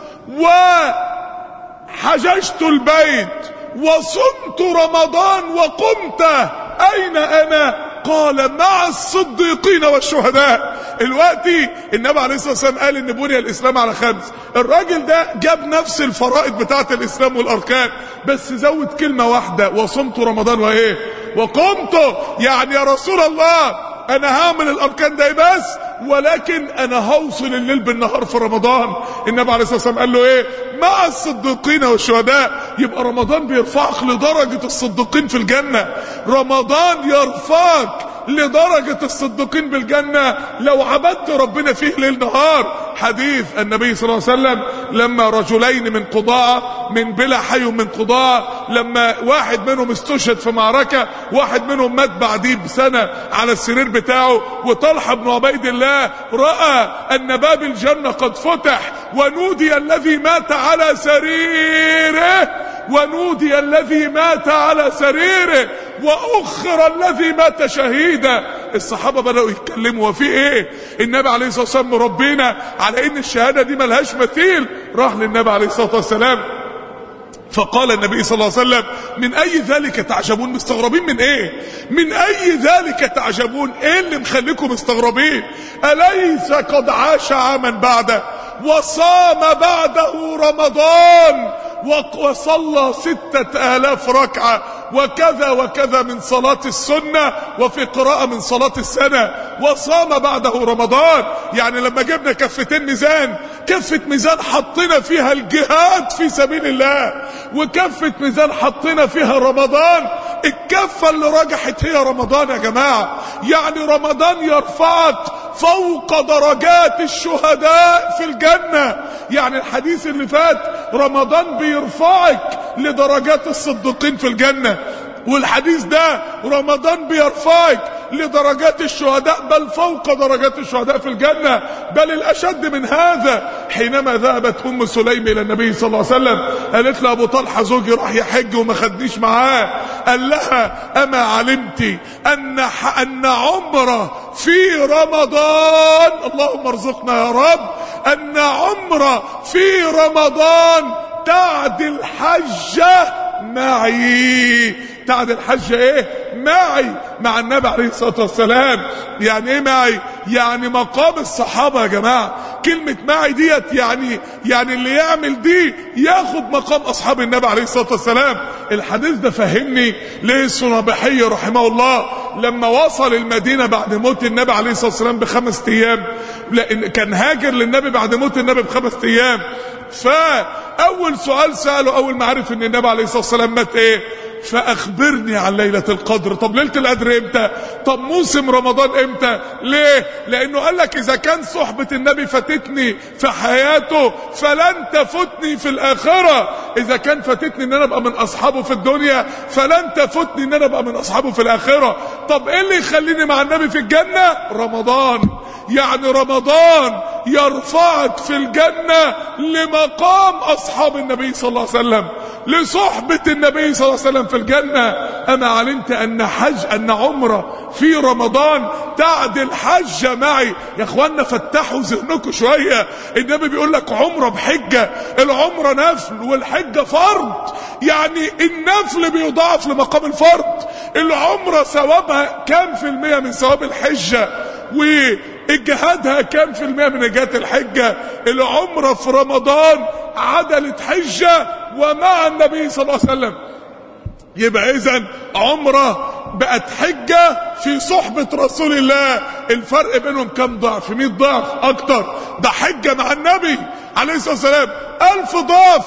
وحججت البيت وصمت رمضان وقمت، أين أنا؟ قال مع الصديقين والشهداء. الوقتي النبي عليه الصلاة والسلام قال ان بني الإسلام على 5. الراجل ده جاب نفس الفرائض بتاعة الإسلام والأركان بس زود كلمة واحدة: وصمت رمضان وإيه؟ وقمت. يعني يا رسول الله انا هعمل الاركان ده بس، ولكن انا هوصل الليل بالنهار في رمضان. النبي عليه الصلاة والسلام قال له ايه؟ مع الصديقين والشهداء. يبقى رمضان بيرفعك لدرجة الصديقين في الجنة. رمضان يرفعك لدرجة الصديقين بالجنة لو عبدت ربنا فيه ليل نهار. حديث النبي صلى الله عليه وسلم لما رجلين من قضاعة، من بلا حي من قضاعة، لما واحد منهم استشهد في معركة، واحد منهم مات بعديه بسنة على السرير بتاعه، وطلحة بن عبيد الله رأى أن باب الجنة قد فتح، ونودي الذي مات على سريره، ونودي الذي مات على سريره، وأخر الذي مات شهيدا. الصحابة بدأوا يتكلموا وفي ايه؟ النبي عليه الصلاة والسلام ربنا على ان الشهادة دي ملهاش مثيل. راح للنبي عليه الصلاة والسلام فقال النبي صلى الله عليه وسلم من اي ذلك تعجبون؟ مستغربين من ايه؟ من اي ذلك تعجبون؟ ايه اللي مخليكم مستغربين؟ أليس قد عاش عاما بعده وصام بعده رمضان وصلى 6000 ركعة وكذا وكذا من صلاة السنة، وفي قراءة من صلاة السنة، وصام بعده رمضان. يعني لما جبنا كفتين ميزان، كفة ميزان حطينا فيها الجهاد في سبيل الله، وكفة ميزان حطينا فيها رمضان، الكفة اللي رجحت هي رمضان يا جماعة. يعني رمضان يرفعك فوق درجات الشهداء في الجنة. يعني الحديث اللي فات رمضان بيرفعك لدرجات الصديقين في الجنة، والحديث ده رمضان بيرفعك لدرجات الشهداء، بل فوق درجات الشهداء في الجنة. بل الأشد من هذا، حينما ذهبت أم سليم إلى النبي صلى الله عليه وسلم قالت له أبو طلحة زوجي راح يحج وما خدنيش معاه، قال لها أما علمت أن عمره في رمضان، اللهم ارزقنا يا رب، أن عمره في رمضان تعدل حجة معي. تعدل حجة ايه؟ معي، مع النبي عليه الصلاة والسلام. يعني ايه معي؟ يعني مقام الصحابة يا جماعة. كلمة معي ديت يعني اللي يعمل دي ياخد مقام اصحاب النبي عليه الصلاة والسلام. الحديث ده فهمني ليه الصنابحي رحمه الله لما وصل المدينة بعد موت النبي عليه الصلاة والسلام ب5 ايام، لان كان هاجر للنبي بعد موت النبي ب5 ايام، فاول سؤال سأله اول ما عرف ان النبي عليه الصلاة والسلام مات ايه؟ فاخبرني عن ليلة القدر. طب ليلة القدر امتى؟ طب موسم رمضان امتى؟ ليه؟ لانه قال لك اذا كان صحبة النبي فاتتني في حياته فلن تفوتني في الاخرة. اذا كان فاتتني ان انا ابقى من اصحابه في الدنيا فلن تفوتني ان انا ابقى من اصحابه في الاخرة. طب ايه اللي يخليني مع النبي في الجنة؟ رمضان. يعني رمضان يرفعك في الجنة لمقام اصحاب النبي صلى الله عليه وسلم، لصحبة النبي صلى الله عليه وسلم في الجنة. أما علمت أن عمره في رمضان تعدل حجة معي. يا اخوانا فتحوا ذهنكم شوية. النبي بيقول لك عمره بحجة، العمره نفل والحجة فرض. يعني النفل بيضاعف لمقام الفرض. العمره ثوابها كام في المية من ثواب الحجة، واجهادها كام في المية من اجهاد الحجة. العمره في رمضان عدلت حجة ومع النبي صلى الله عليه وسلم. يبقى اذن عمره بقت حجة في صحبة رسول الله. الفرق بينهم كم ضعف؟ 100 ضعف اكتر. ده حجة مع النبي عليه الصلاة والسلام 1000 ضعف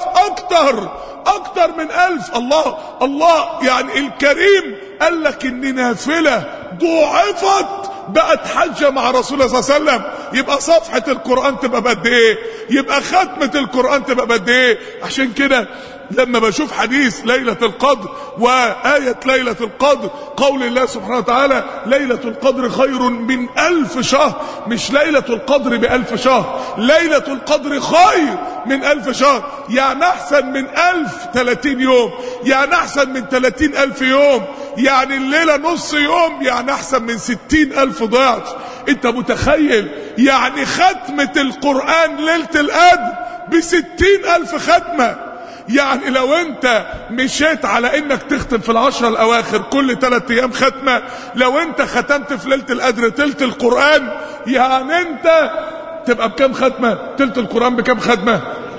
اكتر من 1000. الله يعني الكريم قال لك ان نافلة ضعفت بقت حجة مع رسول الله صلى الله عليه وسلم. يبقى صفحة القرآن تبقى بقد ايه؟ يبقى ختمة القرآن تبقى بقد ايه؟ عشان كده لما بشوف حديث ليلة القدر وآية ليلة القدر، قول الله سبحانه وتعالى ليلة القدر خير من 1000 شهر، مش ليلة القدر ب1000 شهر، ليلة القدر خير من 1000 شهر. يعني احسن من 1030 يوم، يعني احسن من 30,000 يوم، يعني الليلة نص يوم، يعني احسن من 60,000 ضعف. انت متخيل؟ يعني ختمة القرآن ليلة القدر ب60,000 ختمة. يعني لو انت مشيت على انك تختم في ال10 الاواخر كل 3 ايام ختمة، لو انت ختمت في ليلة القدر تلت القرآن، يعني انت تبقى بكم ختمة؟ تلت القرآن بكم ختمة؟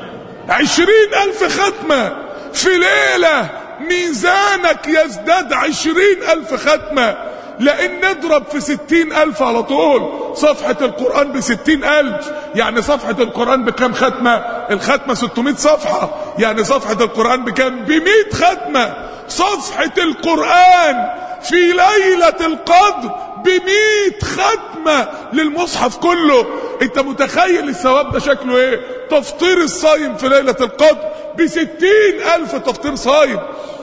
20,000 ختمة في ليلة. ميزانك يزداد 20,000 ختمة. لان نضرب في 60,000 على طول. صفحة القرآن ب60,000، يعني صفحة القرآن بكم ختمة؟ الختمة 600 صفحة، يعني صفحة القرآن بكم؟ ب100 ختمة. صفحة القرآن في ليلة القدر ب100 ختمة للمصحف كله. انت متخيل الثواب ده شكله ايه؟ تفطير الصايم في ليلة القدر ب60,000 تفطير صايم.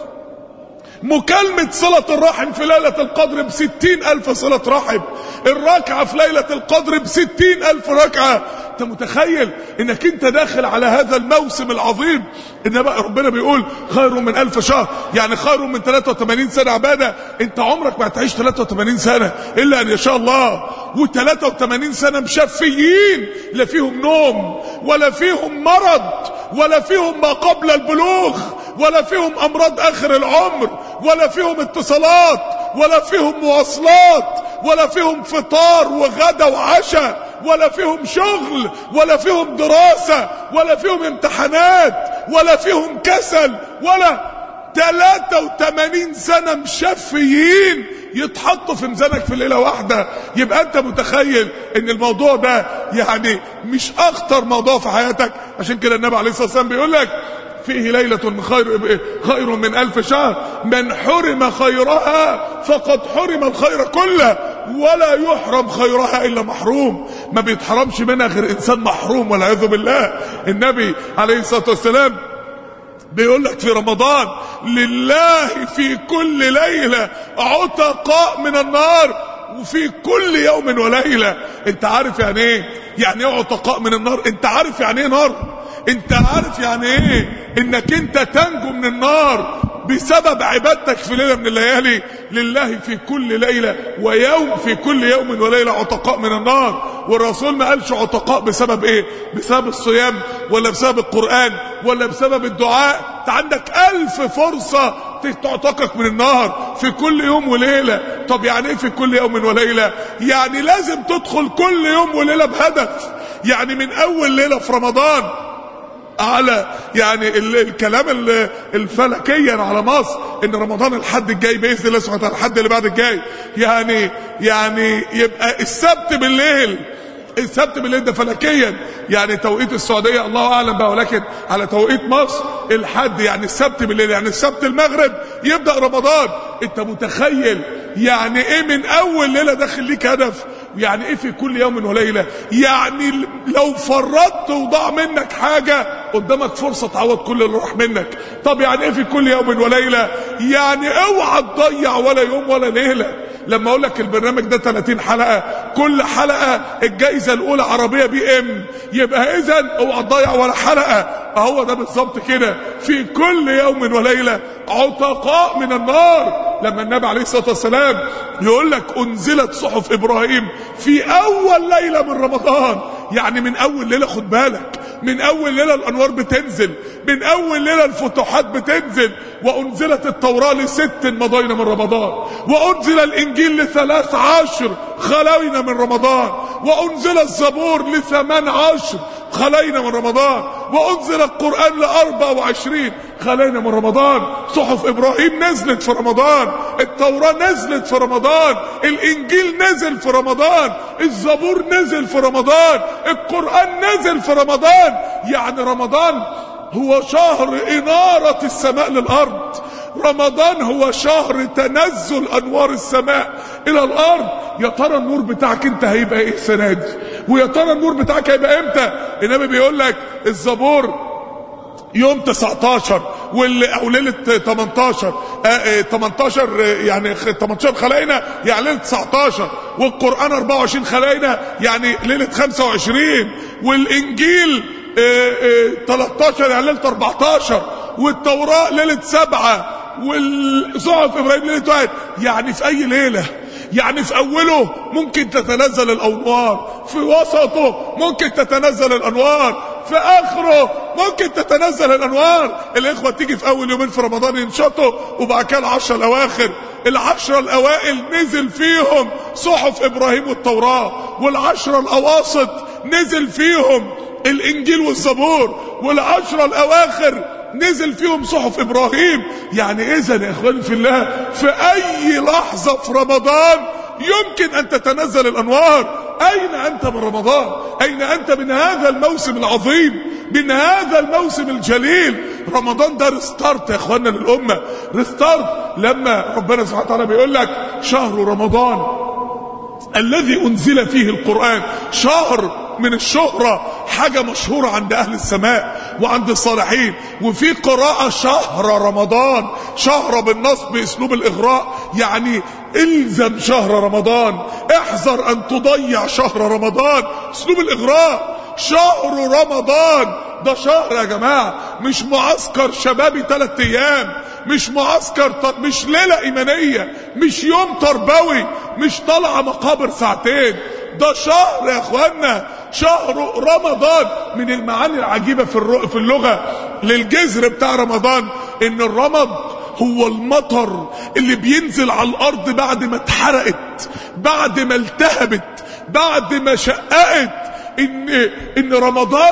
مكالمة صلة الرحم في ليلة القدر ب60,000 صلة رحم. الركعة في ليلة القدر ب60,000 ركعة. انت متخيل انك انت داخل على هذا الموسم العظيم؟ ان بقى ربنا بيقول خير من 1000 شهر، يعني خير من 83 سنة عبادة. انت عمرك ما هتعيش 83 سنة الا ان يشاء الله. و83 سنة مشفيين، لا فيهم نوم ولا فيهم مرض ولا فيهم ما قبل البلوغ ولا فيهم امراض اخر العمر ولا فيهم اتصالات ولا فيهم مواصلات ولا فيهم فطار وغدا وعشاء ولا فيهم شغل ولا فيهم دراسة ولا فيهم امتحانات ولا فيهم كسل ولا 83 سنة مشفيين يتحطوا في ميزانك في ليلة واحدة. يبقى انت متخيل ان الموضوع ده يعني مش اخطر موضوع في حياتك؟ عشان كده النبي عليه الصلاة والسلام بيقول لك فيه ليلة خير من 1000 شهر، من حرم خيرها فقد حرم الخير كله، ولا يحرم خيرها إلا محروم. ما بيتحرمش منها غير إنسان محروم والعياذ بالله. النبي عليه الصلاة والسلام بيقول لك في رمضان لله في كل ليلة عتقاء من النار وفي كل يوم وليلة. انت عارف يعني ايه؟ يعني ايه عتقاء من النار؟ انت عارف يعني ايه نار؟ انت عارف يعني ايه انك انت تنجو من النار بسبب عبادتك في ليلة من الليالي؟ لله في كل ليلة ويوم، في كل يوم وليلة عتقاء من النار. والرسول ما قالش عتقاء بسبب ايه؟ بسبب الصيام ولا بسبب القرآن ولا بسبب الدعاء. انت عندك 1000 فرصة تعتقك من النار في كل يوم وليلة. طب يعني ايه في كل يوم وليلة؟ يعني لازم تدخل كل يوم وليلة بهدف. يعني من اول ليلة في رمضان على يعني الكلام الفلكيا على مصر ان رمضان الحد الجاي باذن الله سبحانه وتعالى، الحد اللي بعد الجاي يعني يبقى السبت بالليل. السبت بالليل ده فلكيا يعني توقيت السعوديه الله اعلم بقى، ولكن على توقيت مصر الحد يعني السبت بالليل، يعني السبت المغرب يبدا رمضان. انت متخيل يعني ايه من اول ليله داخل ليك هدف؟ يعني ايه في كل يوم وليله؟ يعني لو فرطت وضاع منك حاجه قدامك فرصه تعوض كل اللي راح منك. طب يعني ايه في كل يوم وليله؟ يعني اوعى تضيع ولا يوم ولا ليله. لما اقول لك البرنامج ده 30 حلقه، كل حلقه الجائزه الاولى عربيه BM، يبقى اذا اوعى تضيع ولا حلقه. اهو ده بالظبط كده، في كل يوم وليله عتقاء من النار. لما النبي عليه الصلاه والسلام يقول لك انزلت صحف ابراهيم في اول ليله من رمضان، يعني من اول ليله. خد بالك، من اول ليله الانوار بتنزل، من اول ليله الفتوحات بتنزل. وانزلت التوراه ل6 مضينا من رمضان، وانزل الانجيل ل13 خلينا من رمضان، وانزل الزبور ل18 خلينا من رمضان، وانزل القرآن ل24 خلينا من رمضان. صحف ابراهيم نزلت في رمضان، التوراة نزلت في رمضان، الانجيل نزل في رمضان، الزبور نزل في رمضان، القرآن نزل في رمضان. يعني رمضان هو شهر انارة السماء للارض، رمضان هو شهر تنزل انوار السماء الى الارض. يا ترى النور بتاعك انت هيبقى ايه السنه دي؟ ويا ترى النور بتاعك هيبقى امتى؟ النبي بيقول لك الزبور يوم 19 او ليله 18 يعني 18 خلينا يعني ليله 19، والقران 24 خلينا يعني ليله 25، والانجيل 13 يعني ليله 14، والتوراه ليله 7، والصحف ابراهيم ليله 1. يعني في اي ليله؟ يعني في اوله ممكن تتنزل الانوار، في وسطه ممكن تتنزل الانوار، في اخره ممكن تتنزل الانوار. الاخوه تيجي في اول يومين في رمضان ينشطوا، وبعد كده العشرة الاواخر، العشرة الاوائل نزل فيهم صحف ابراهيم والتوراه، والعشرة الاواسط نزل فيهم الانجيل والزبور، والعشرة الاواخر نزل فيهم صحف ابراهيم. يعني اذا يا اخواني في الله في اي لحظة في رمضان يمكن ان تتنزل الانوار. اين انت من رمضان؟ اين انت من هذا الموسم العظيم، من هذا الموسم الجليل؟ رمضان ده ريستارت يا اخواننا للامة، ريستارت. لما ربنا سبحانه وتعالى بيقول لك شهر رمضان الذي انزل فيه القرآن، شهر من الشهرة، حاجة مشهورة عند اهل السماء وعند الصالحين. وفي قراءة شهر رمضان، شهر بالنصب باسلوب الاغراء، يعني الزم شهر رمضان، احذر ان تضيع شهر رمضان، اسلوب الاغراء. شهر رمضان ده شهر يا جماعة، مش معسكر شبابي 3 ايام، مش معسكر مش ليلة ايمانية، مش يوم تربوي، مش طلعة مقابر 2 ساعتين. ده شهر يا اخوانا، شهر رمضان. من المعاني العجيبة في اللغة للجذر بتاع رمضان ان الرمض هو المطر اللي بينزل على الارض بعد ما اتحرقت، بعد ما التهبت، بعد ما شققت. ان رمضان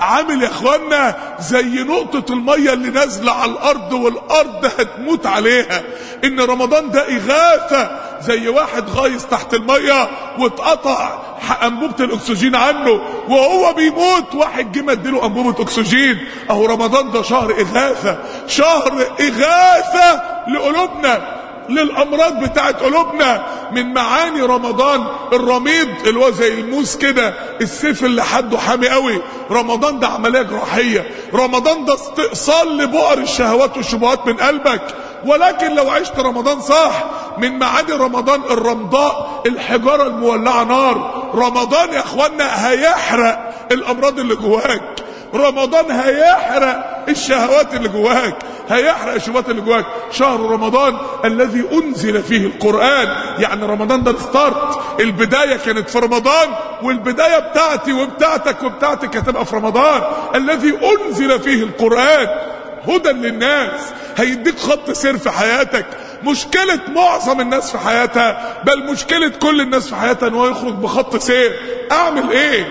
عامل يا اخوانا زي نقطة المية اللي نازلة على الارض والارض هتموت عليها. ان رمضان ده اغاثة، زي واحد غايص تحت المية واتقطع انبوبة الاكسجين عنه وهو بيموت، واحد جه مديله انبوبة اكسجين. اهو رمضان ده شهر اغاثة، شهر اغاثة لقلوبنا، للامراض بتاعت قلوبنا. من معاني رمضان الرميد اللي هو زي الموس كده، السيف اللي حده حامي قوي. رمضان ده عملية جراحية، رمضان ده استئصال لبؤر الشهوات والشبهات من قلبك. ولكن لو عشت رمضان صح، من معاني رمضان الرمضاء، الحجارة المولعة نار. رمضان يا اخوانا هيحرق الامراض اللي جواك، رمضان هيحرق الشهوات اللي جواك، هيحرق الشهوات اللي جواك. شهر رمضان الذي انزل فيه القرآن، يعني رمضان ده الستارت، البداية كانت في رمضان، والبداية بتاعتي وبتاعتك وبتاعتك هتبقى في رمضان. الذي انزل فيه القرآن هدى للناس، هيديك خط سير في حياتك. مشكلة معظم الناس في حياتها، بل مشكلة كل الناس في حياتها، انه يخرج بخط سير. اعمل ايه؟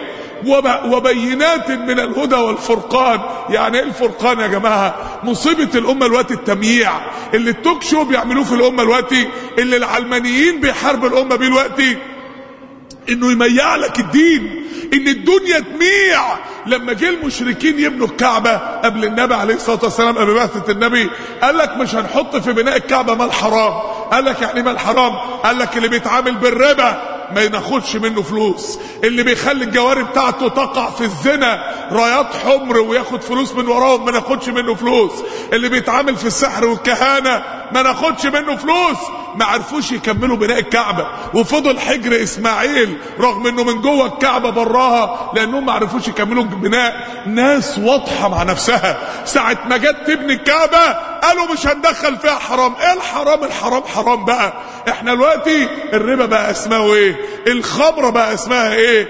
وبينات من الهدى والفرقان. يعني ايه الفرقان يا جماعة؟ مصيبة الامة الوقت التمييع اللي التوك شو بيعملوه في الامة الوقت، اللي العلمانيين بيحاربوا الامة بيه الوقت، انه يميع لك الدين، ان الدنيا تميع. لما جه المشركين يبنوا الكعبة قبل النبي عليه الصلاة والسلام، قبل بعثة النبي، قال لك مش هنحط في بناء الكعبة مال حرام. قال لك يعني مال حرام؟ قال لك اللي بيتعامل بالربا ما ناخدش منه فلوس، اللي بيخلي الجواري بتاعته تقع في الزنا رايات حمر وياخد فلوس من وراهم ما ناخدش منه فلوس، اللي بيتعامل في السحر والكهانة ما ناخدش منه فلوس. ما عرفوش يكملوا بناء الكعبة، وفضل حجر اسماعيل رغم انه من جوه الكعبة براها، لانهم ما عرفوش يكملوا البناء. ناس واضحة مع نفسها، ساعة ما جت تبني الكعبة قالوا مش هندخل فيها حرام. ايه الحرام؟ الحرام حرام بقى. احنا دلوقتي الربا بقى اسمه ايه؟ الخمرة بقى اسمها ايه؟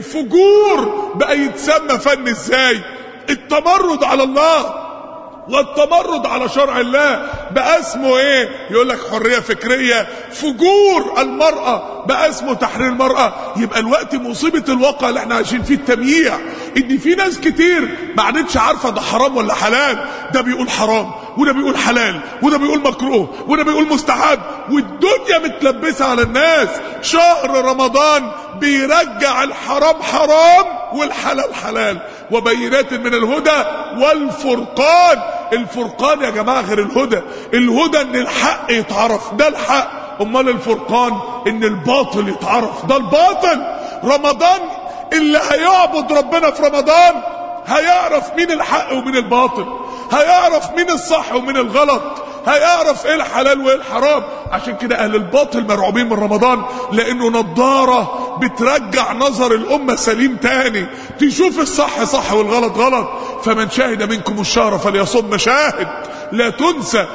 الفجور بقى يتسمى فن ازاي؟ التمرد على الله والتمرد على شرع الله بقى اسمه ايه؟ يقول لك حرية فكرية. فجور المرأة بقى اسمه تحرير المرأة. يبقى الوقت مصيبة الواقع اللي احنا عايشين فيه التمييع، ان في ناس كتير ما عادتش عارفة ده حرام ولا حلال. ده بيقول حرام وده بيقول حلال وده بيقول مكروه وده بيقول مستحب، والدنيا متلبسة على الناس. شهر رمضان بيرجع الحرام حرام والحلال حلال، وبينات من الهدى والفرقان. الفرقان يا جماعة غير الهدى. الهدى ان الحق يتعرف، ده الحق. امال الفرقان ان الباطل يتعرف، ده الباطل. رمضان اللي هيعبد ربنا في رمضان هيعرف مين الحق ومين الباطل، هيعرف مين الصح ومين الغلط، هيعرف ايه الحلال وايه الحرام. عشان كده اهل الباطل مرعوبين من رمضان، لانه نضارة بترجع نظر الامة سليم تاني، تشوف الصح صح والغلط غلط. فمن شاهد منكم الشهر فليصم. شاهد لا تنسى.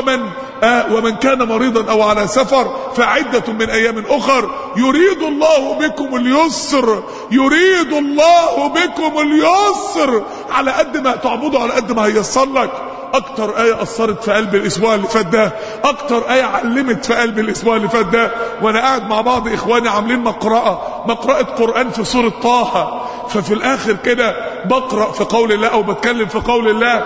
ومن كان مريضا او على سفر فعدة من ايام اخر. يريد الله بكم اليسر، يريد الله بكم اليسر. على قد ما تعبدوا على قد ما هيصل لك. اكتر آية اثرت في قلب الاسبوع اللي فات ده، اكتر آية علمت في قلب الاسبوع اللي فات ده، وانا قاعد مع بعض اخواني عاملين مقرأة قرآن في سورة طه. ففي الاخر كده بقرأ في قول الله او بتكلم في قول الله: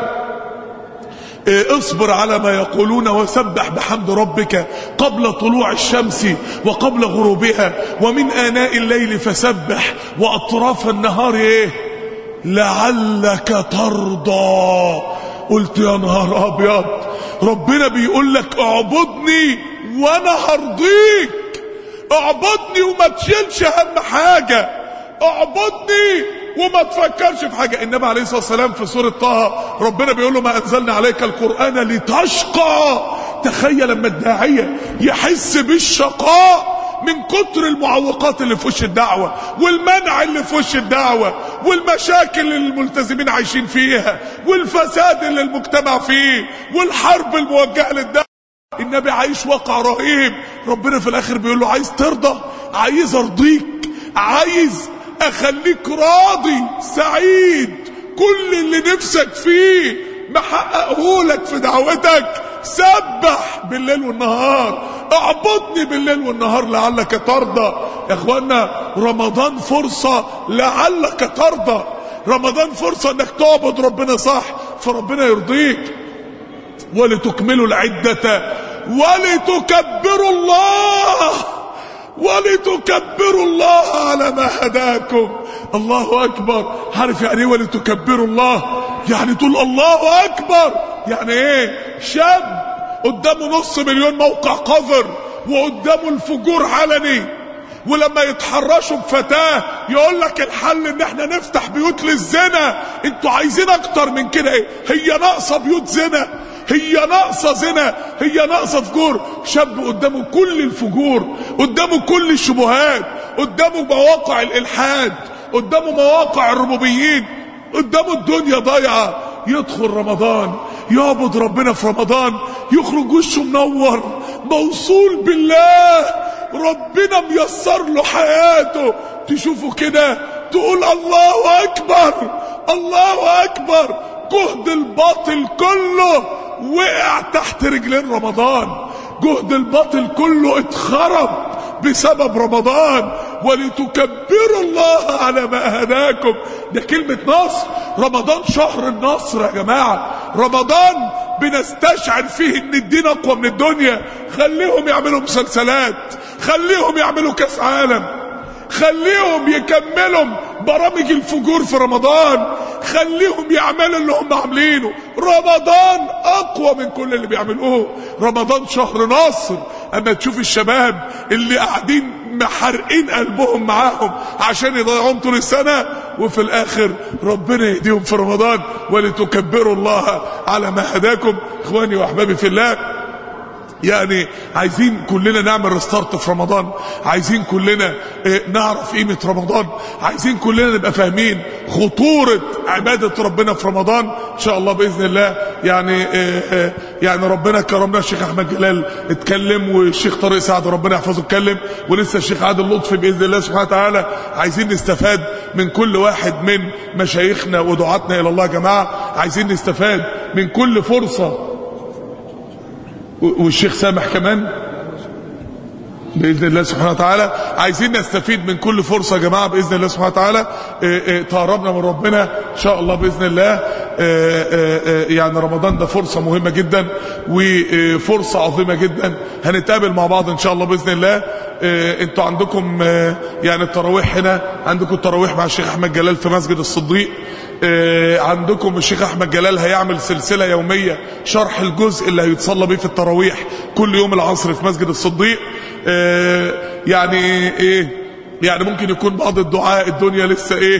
اصبر على ما يقولون وسبح بحمد ربك قبل طلوع الشمس وقبل غروبها ومن آناء الليل فسبح وأطراف النهار ايه لعلك ترضى. قلت يا نهار ابيض، ربنا بيقول لك اعبدني وانا هرضيك، اعبدني وما تشيلش هم حاجة، اعبدني وما تفكرش في حاجة. النبي عليه الصلاة والسلام في سورة طه ربنا بيقول له: ما انزلنا عليك القرآن لتشقى. تخيل لما الداعية يحس بالشقاء من كتر المعوقات اللي في وش الدعوة والمنع اللي في وش الدعوة والمشاكل اللي الملتزمين عايشين فيها والفساد اللي المجتمع فيه والحرب الموجهة للدعوة. النبي عايش واقع رهيب. ربنا في الاخر بيقول له: عايز ترضى؟ عايز ارضيك، عايز اخليك راضي سعيد، كل اللي نفسك فيه محققه لك في دعوتك. سبح بالليل والنهار، اعبدني بالليل والنهار لعلك ترضى. يا اخوانا رمضان فرصة لعلك ترضى. رمضان فرصة انك تعبد ربنا صح فربنا يرضيك. ولتكملوا العدة ولتكبروا الله على ما هداكم. الله اكبر. عارف يعني ايه ولتكبروا الله؟ يعني تقول الله اكبر. يعني ايه؟ شاب قدامه 500,000 موقع قذر وقدامه الفجور علني، ولما يتحرشوا بفتاة يقول لك الحل ان احنا نفتح بيوت للزنا. انتوا عايزين اكتر من كده ايه؟ هي ناقصة بيوت زنا؟ هي ناقصة زنا؟ هي ناقصة فجور؟ شاب قدامه كل الفجور، قدامه كل الشبهات، قدامه مواقع الالحاد، قدامه مواقع الربوبيين، قدامه الدنيا ضايعة. يدخل رمضان يعبد ربنا في رمضان يخرج وشه منور موصول بالله، ربنا ميسر له حياته. تشوفه كده تقول الله اكبر الله اكبر. جهد الباطل كله وقع تحت رجلين رمضان، جهد الباطل كله اتخرب بسبب رمضان. ولتكبروا الله على ما هداكم. ده كلمة نصر. رمضان شهر النصر يا جماعة. رمضان بنستشعر فيه ان الدين اقوى من الدنيا. خليهم يعملوا مسلسلات، خليهم يعملوا كاس عالم، خليهم يكملوا برامج الفجور في رمضان، خليهم يعملوا اللي هم عاملينه. رمضان اقوى من كل اللي بيعملوه. رمضان شهر نصر. اما تشوف الشباب اللي قاعدين محرقين قلبهم معاهم عشان يضيعون طول السنة، وفي الاخر ربنا يهديهم في رمضان. ولتكبروا الله على ما هداكم. اخواني واحبابي في الله، يعني عايزين كلنا نعمل ريستارت في رمضان، عايزين كلنا نعرف قيمة رمضان، عايزين كلنا نبقى فاهمين خطورة عبادة ربنا في رمضان ان شاء الله بإذن الله. يعني ربنا كرمنا. الشيخ احمد جلال اتكلم، والشيخ طارق سعد ربنا يحفظه اتكلم، ولسه الشيخ عادل لطفي بإذن الله سبحانه وتعالى. عايزين نستفاد من كل واحد من مشايخنا ودعاتنا الى الله يا جماعة. عايزين نستفاد من كل فرصة، والشيخ سامح كمان بإذن الله سبحانه وتعالى. عايزين نستفيد من كل فرصة يا جماعة بإذن الله سبحانه وتعالى. تقربنا من ربنا إن شاء الله بإذن الله. يعني رمضان ده فرصة مهمة جدا وفرصة عظيمة جدا. هنتقابل مع بعض إن شاء الله بإذن الله. انتوا عندكم يعني التراويح هنا، عندكم التراويح مع الشيخ أحمد جلال في مسجد الصديق. عندكم الشيخ احمد جلال هيعمل سلسلة يومية شرح الجزء اللي هيتصلى بيه في التراويح كل يوم العصر في مسجد الصديق. يعني ايه، يعني ممكن يكون بعض الدعاء الدنيا لسه ايه،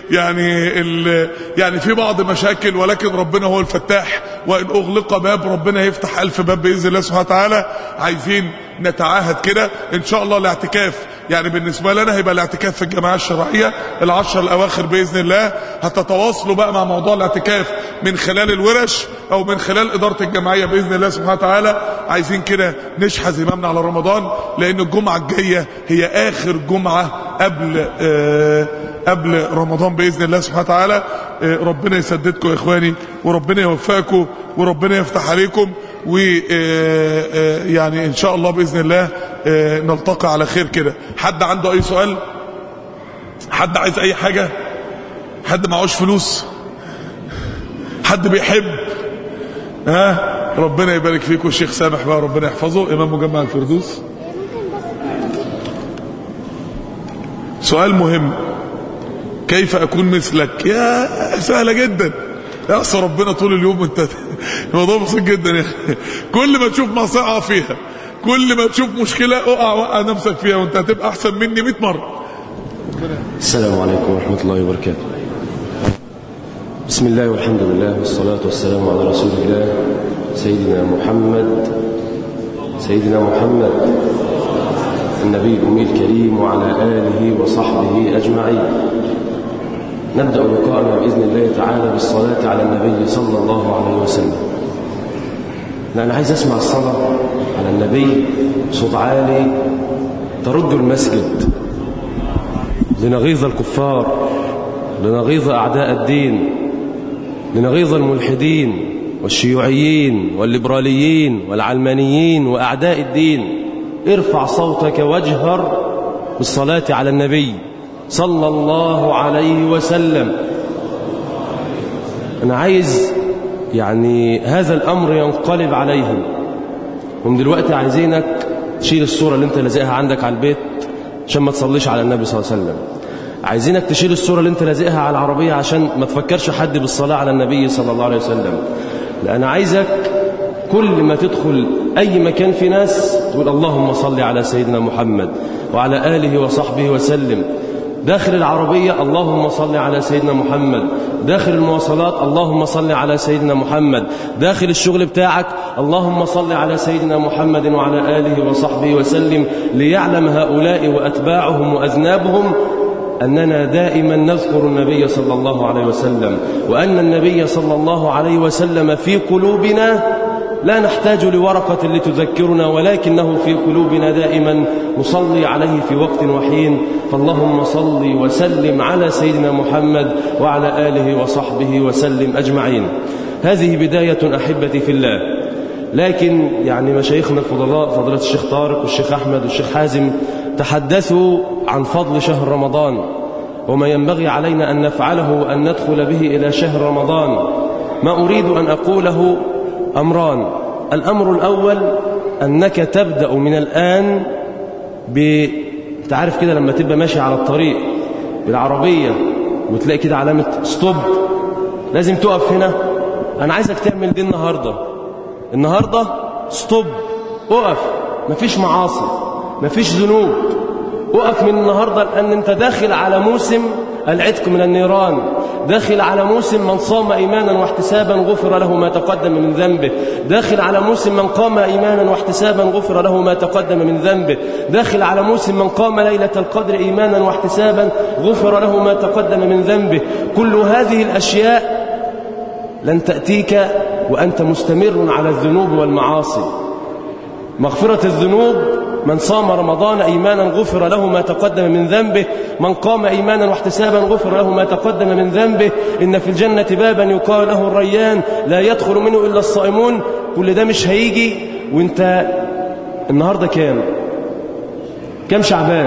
يعني في بعض مشاكل، ولكن ربنا هو الفتاح، وان اغلق باب ربنا يفتح 1000 باب باذن الله سبحانه وتعالى. عايزين نتعاهد كده ان شاء الله. الاعتكاف يعني بالنسبه لنا هيبقى الاعتكاف في الجماعه الشرعيه ال10 الاواخر باذن الله. هتتواصلوا بقى مع موضوع الاعتكاف من خلال الورش او من خلال اداره الجمعيه باذن الله سبحانه وتعالى. عايزين كده نشحذ زمامنا على رمضان، لان الجمعه الجايه هي اخر جمعه قبل رمضان باذن الله سبحانه وتعالى. ربنا يسددكم يا اخواني، وربنا يوفقكم، وربنا يفتح عليكم، ويعني ان شاء الله باذن الله نلتقي على خير كده. حد عنده اي سؤال؟ حد عايز اي حاجه؟ حد معهوش فلوس؟ حد بيحب؟ ربنا يبارك فيكم. الشيخ سامح بقى ربنا يحفظه، امام مجمع الفردوس. سؤال مهم: كيف اكون مثلك؟ يا سهله جدا، يعصى ربنا طول اليوم وانت الموضوع بسيط جدا يعني. كل ما تشوف معصيه فيها، كل ما تشوف مشكله وقع نفسك فيها، وانت هتبقى احسن مني 100 مره. السلام عليكم ورحمه الله وبركاته. بسم الله والحمد لله والصلاه والسلام على رسول الله سيدنا محمد النبي الأمي الكريم وعلى آله وصحبه أجمعين. نبدأ لقاءنا بإذن الله تعالى بالصلاة على النبي صلى الله عليه وسلم. أنا عايز أسمع الصلاة على النبي صوت عالي ترد المسجد لنغيظ الكفار، لنغيظ أعداء الدين، لنغيظ الملحدين والشيوعيين والليبراليين والعلمانيين وأعداء الدين. ارفع صوتك واجهر بالصلاة على النبي صلى الله عليه وسلم. أنا عايز يعني هذا الأمر ينقلب عليهم. هم دلوقتي عايزينك تشيل الصورة اللي انت لازقها عندك على البيت عشان ما تصليش على النبي صلى الله عليه وسلم. عايزينك تشيل الصورة اللي انت لازقها على العربية عشان ما تفكرش حد بالصلاة على النبي صلى الله عليه وسلم. لأن عايزك كل ما تدخل أي مكان في ناس تقول اللهم صل على سيدنا محمد وعلى آله وصحبه وسلم. داخل العربية اللهم صل على سيدنا محمد، داخل المواصلات اللهم صل على سيدنا محمد، داخل الشغل بتاعك اللهم صل على سيدنا محمد وعلى آله وصحبه وسلم، ليعلم هؤلاء وأتباعهم وأذنابهم أننا دائما نذكر النبي صلى الله عليه وسلم، وأن النبي صلى الله عليه وسلم في قلوبنا، لا نحتاج لورقة لتذكرنا، ولكنه في قلوبنا دائما نصلي عليه في وقت وحين. فاللهم صل وسلم على سيدنا محمد وعلى آله وصحبه وسلم أجمعين. هذه بداية أحبتي في الله. لكن يعني مشايخنا الفضلاء فضيلة الشيخ طارق والشيخ أحمد والشيخ حازم تحدثوا عن فضل شهر رمضان وما ينبغي علينا أن نفعله وأن ندخل به إلى شهر رمضان. ما أريد أن أقوله أمران. الأمر الأول أنك تبدأ من الآن تعرف كده لما تبقى ماشي على الطريق بالعربية وتلاقي كده علامة ستوب، لازم تقف هنا. أنا عايزك تعمل دي النهاردة ستوب، أقف، مفيش معاصي، مفيش ذنوب، أقف من النهاردة، لأن أنت داخل على موسم العتق من النيران، داخل على موسم من صام إيمانا واحتسابا غفر له ما تقدم من ذنبه، داخل على موسم من قام إيمانا واحتسابا غفر له ما تقدم من ذنبه، داخل على موسم من قام ليلة القدر إيمانا واحتسابا غفر له ما تقدم من ذنبه. كل هذه الأشياء لن تأتيك وأنت مستمر على الذنوب والمعاصي. مغفرة الذنوب من صام رمضان إيمانا غفر له ما تقدم من ذنبه، من قام إيمانا واحتسابا غفر له ما تقدم من ذنبه. إن في الجنة بابا يقال له الريان لا يدخل منه إلا الصائمون. كل ده مش هيجي وانت النهاردة كام شعبان؟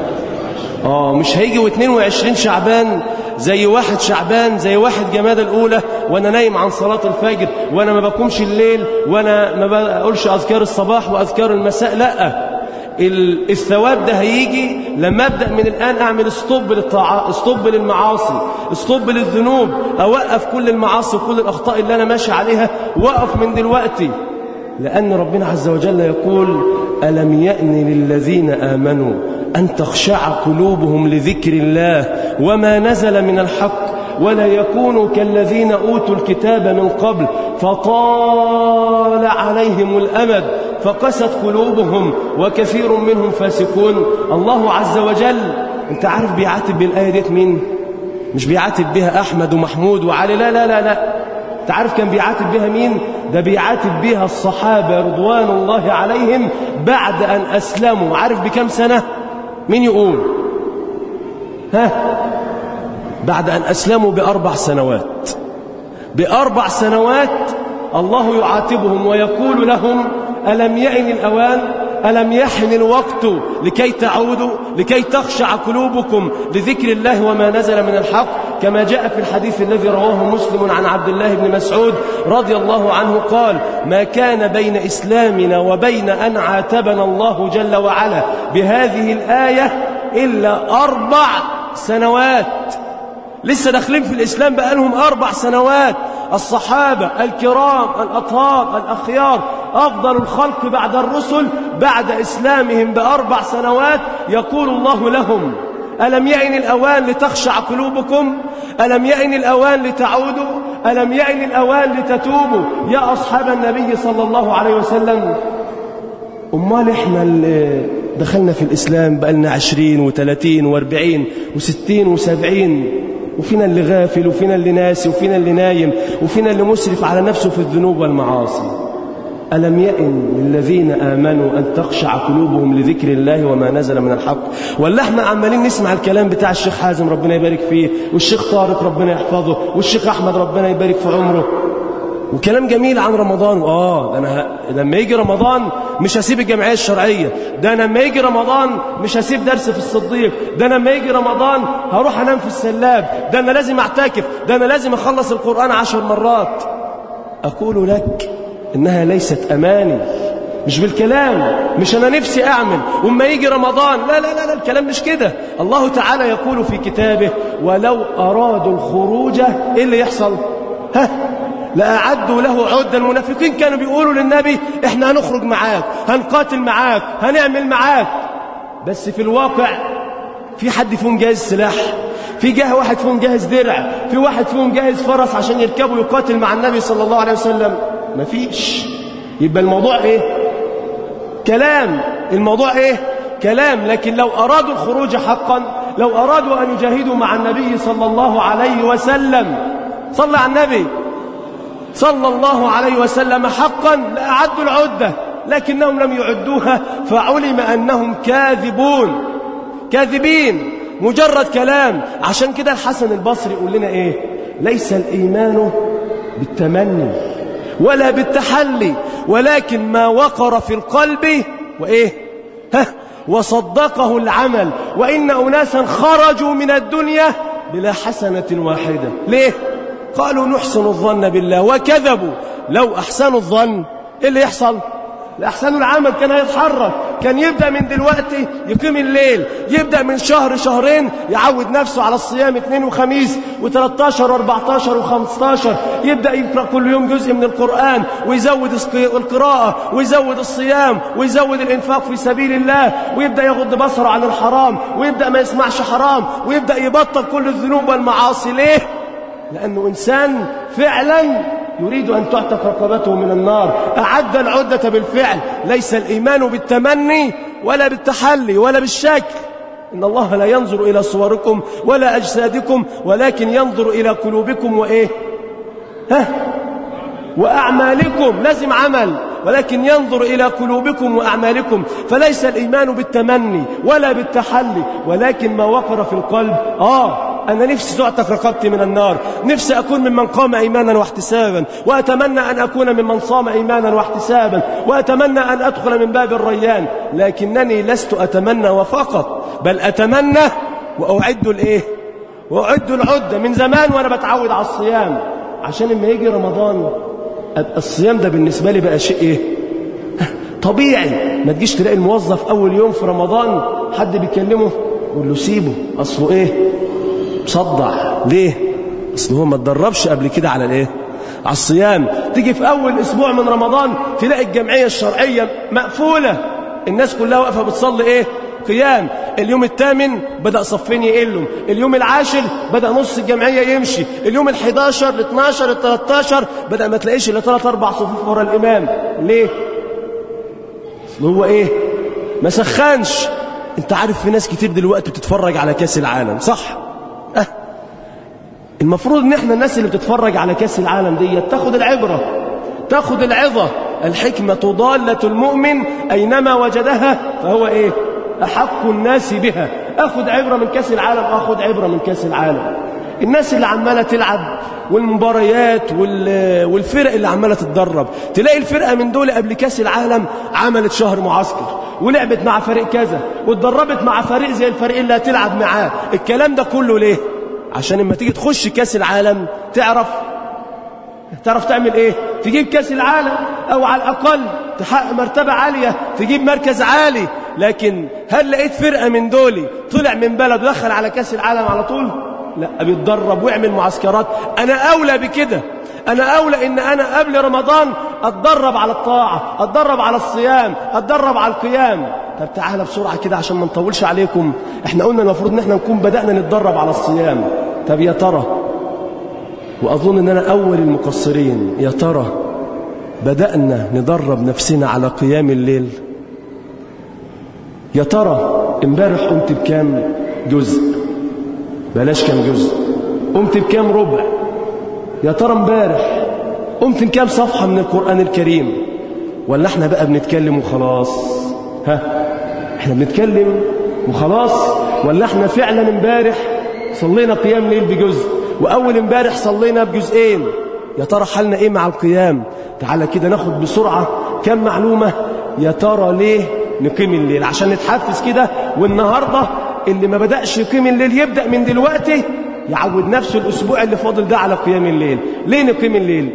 مش هيجي و22 شعبان زي 1 شعبان زي 1 جمادى الأولى وأنا نايم عن صلاة الفجر وأنا ما بقومش الليل وأنا ما بقولش أذكار الصباح وأذكار المساء. لا، الثواب ده هيجي لما أبدأ من الآن أعمل ستوب للطاعات، ستوب للمعاصي، ستوب للذنوب، أوقف كل المعاصي وكل الأخطاء اللي أنا ماشي عليها، وقف من دلوقتي. لأن ربنا عز وجل يقول ألم يأن للذين آمنوا أن تخشع قلوبهم لذكر الله وما نزل من الحق ولا يكونوا كالذين أوتوا الكتاب من قبل فطال عليهم الأمد فقست قلوبهم وكثير منهم فاسقون. الله عز وجل انت عارف بيعاتب بالآية ديت مين؟ مش بيعاتب بها أحمد ومحمود وعلي، لا لا لا لا. انت عارف كان بيعاتب بها مين؟ ده بيعاتب بها الصحابة رضوان الله عليهم بعد أن أسلموا. عارف بكم سنة؟ مين يقول؟ بعد أن أسلموا ب4 سنوات. ب4 سنوات الله يعاتبهم ويقول لهم ألم يئن الأوان، ألم يحن الوقت لكي تعودوا، لكي تخشع قلوبكم لذكر الله وما نزل من الحق، كما جاء في الحديث الذي رواه مسلم عن عبد الله بن مسعود رضي الله عنه قال ما كان بين إسلامنا وبين أن عاتبنا الله جل وعلا بهذه الآية إلا 4 سنوات. لسه داخلين في الإسلام بقالهم 4 سنوات. الصحابة الكرام الأطهار الأخيار أفضل الخلق بعد الرسل بعد إسلامهم ب4 سنوات يقول الله لهم ألم يئن الأوان لتخشع قلوبكم، ألم يئن الأوان لتعودوا، ألم يئن الأوان لتتوبوا يا أصحاب النبي صلى الله عليه وسلم. أمال إحنا اللي دخلنا في الإسلام بقالنا 20 و30 و40 و60 و70، وفينا اللي غافل وفينا اللي ناسي وفينا اللي نايم وفينا اللي مسرف على نفسه في الذنوب والمعاصي. ألم يئن للذين آمنوا أن تخشع قلوبهم لذكر الله وما نزل من الحق. ولا احنا عمالين نسمع الكلام بتاع الشيخ حازم ربنا يبارك فيه والشيخ طارق ربنا يحفظه والشيخ أحمد ربنا يبارك في عمره، وكلام جميل عن رمضان. أنا لما يجي رمضان مش هسيب الجمعية الشرعية، ده أنا لما يجي رمضان مش هسيب درس في الصديق، ده أنا لما يجي رمضان هروح أنام في السلاب، ده أنا لازم أعتكف، ده أنا لازم أخلص القرآن 10 مرات. أقول لك إنها ليست أماني، مش بالكلام، مش أنا نفسي أعمل وما يجي رمضان، لا لا لا لا، الكلام مش كده. الله تعالى يقول في كتابه: ولو أرادوا الخروج إيه اللي يحصل؟ لأعدوا له عدة. المنافقين كانوا بيقولوا للنبي: إحنا هنخرج معاك، هنقاتل معاك، هنعمل معاك، بس في الواقع في حد فيهم جاهز سلاح؟ في واحد فيهم جاهز درع؟ في واحد فيهم جاهز فرس عشان يركبه يقاتل مع النبي صلى الله عليه وسلم؟ مفيش. يبقى الموضوع إيه؟ كلام. الموضوع إيه؟ كلام. لكن لو أرادوا الخروج حقا، لو أرادوا أن يجاهدوا مع النبي صلى الله عليه وسلم، صلى على النبي صلى الله عليه وسلم حقا، لأعدوا العدة، لكنهم لم يعدوها، فعلم أنهم كاذبين، مجرد كلام. عشان كده الحسن البصري يقول لنا إيه؟ ليس الإيمان بالتمني ولا بالتحلي، ولكن ما وقر في القلب وإيه؟ وصدقه العمل. وإن أناسا خرجوا من الدنيا بلا حسنة واحدة. ليه؟ قالوا نحسن الظن بالله وكذبوا. لو أحسنوا الظن إيه اللي يحصل؟ لأحسنوا العمل، كان هيتحرك، كان يبدأ من دلوقتي يقيم الليل، يبدأ من شهرين يعود نفسه على الصيام 2 وخميس و13 و14 و15، يبدأ يقرأ كل يوم جزء من القرآن، ويزود القراءة، ويزود الصيام، ويزود الإنفاق في سبيل الله، ويبدأ يغض بصره عن الحرام، ويبدأ ما يسمعش حرام، ويبدأ يبطل كل الذنوب والمعاصي. ليه؟ لأنه إنسان فعلا يريد أن تعتق رقبته من النار، أعد العدة بالفعل. ليس الإيمان بالتمني ولا بالتحلي ولا بالشكل. إن الله لا ينظر إلى صوركم ولا أجسادكم، ولكن ينظر إلى قلوبكم وإيه؟ وأعمالكم. لازم عمل، ولكن ينظر إلى قلوبكم وأعمالكم. فليس الإيمان بالتمني ولا بالتحلي، ولكن ما وقر في القلب. أنا نفسي تعتق رقبتي من النار، نفسي أكون ممن قام إيمانا واحتسابا، وأتمنى أن أكون ممن صام إيمانا واحتسابا، وأتمنى أن أدخل من باب الريان. لكنني لست أتمنى وفقط، بل أتمنى وأعد الإيه؟ وأعد العدة من زمان، وأنا بتعود على الصيام، عشان لما يجي رمضان الصيام ده بالنسبة لي بقى شيء إيه؟ طبيعي. ما تجيش تلاقي الموظف أول يوم في رمضان حد بيكلمه يقول له سيبه، أصله إيه؟ مصدع. ليه؟ أصله هو ما اتدربش قبل كده على الإيه؟ على الصيام. تيجي في أول أسبوع من رمضان تلاقي الجمعية الشرعية مقفولة، الناس كلها واقفة بتصلي إيه؟ قيام. اليوم الثامن بدأ صفين يقلوا، اليوم العاشر بدأ نص الجمعية يمشي، اليوم ال11 ال12 ال13 بدأ ما تلاقيش إلا 3-4 صفوف ورا الإمام. ليه؟ هو إيه؟ ما سخنش. أنت عارف في ناس كتير دلوقتي بتتفرج على كاس العالم، صح؟ المفروض ان احنا الناس اللي بتتفرج على كاس العالم دي تاخد العبرة، تاخد العظة. الحكمة ضالة المؤمن أينما وجدها فهو إيه؟ أحق الناس بها. أخذ عبرة من كاس العالم، أخذ عبرة من كاس العالم. الناس اللي عمالة تلعب والمباريات والفرق اللي عمالة تتدرب، تلاقي الفرقة من دول قبل كاس العالم عملت شهر معسكر، ولعبت مع فريق كذا، واتدربت مع فريق زي الفريق اللي هتلعب معاه. الكلام ده كله ليه؟ عشان لما تيجي تخش كاس العالم تعرف تعمل ايه؟ تجيب كاس العالم، او على الاقل تحقق مرتبة عالية، تجيب مركز عالي. لكن هل لقيت فرقة من دولي طلع من بلد ودخل على كاس العالم على طول؟ لا، بيتدرب ويعمل معسكرات. انا اولى بكده، انا اولى ان انا قبل رمضان اتدرب على الطاعة، اتدرب على الصيام، اتدرب على القيام. طب تعالى بسرعة كده عشان ما نطولش عليكم. احنا قلنا المفروض ان احنا نكون بدأنا نتدرب على الصيام. طب يا ترى، وأظن أن أنا أول المقصرين، يا ترى بدأنا ندرب نفسنا على قيام الليل؟ يا ترى امبارح قمت بكام جزء؟ بلاش كام جزء، قمت بكام ربع؟ يا ترى امبارح قمت بكام صفحة من القرآن الكريم؟ ولا احنا بقى بنتكلم وخلاص؟ احنا بنتكلم وخلاص، ولا احنا فعلا امبارح صلينا قيام ليل بجزء، وأول امبارح صلينا بجزئين؟ يا ترى حالنا إيه مع القيام؟ تعالى كده ناخد بسرعة كم معلومة يا ترى ليه نقيم الليل؟ عشان نتحفز كده، والنهاردة اللي ما بدأش يقيم الليل يبدأ من دلوقتي يعود نفسه الأسبوع اللي فاضل ده على قيام الليل. ليه نقيم الليل؟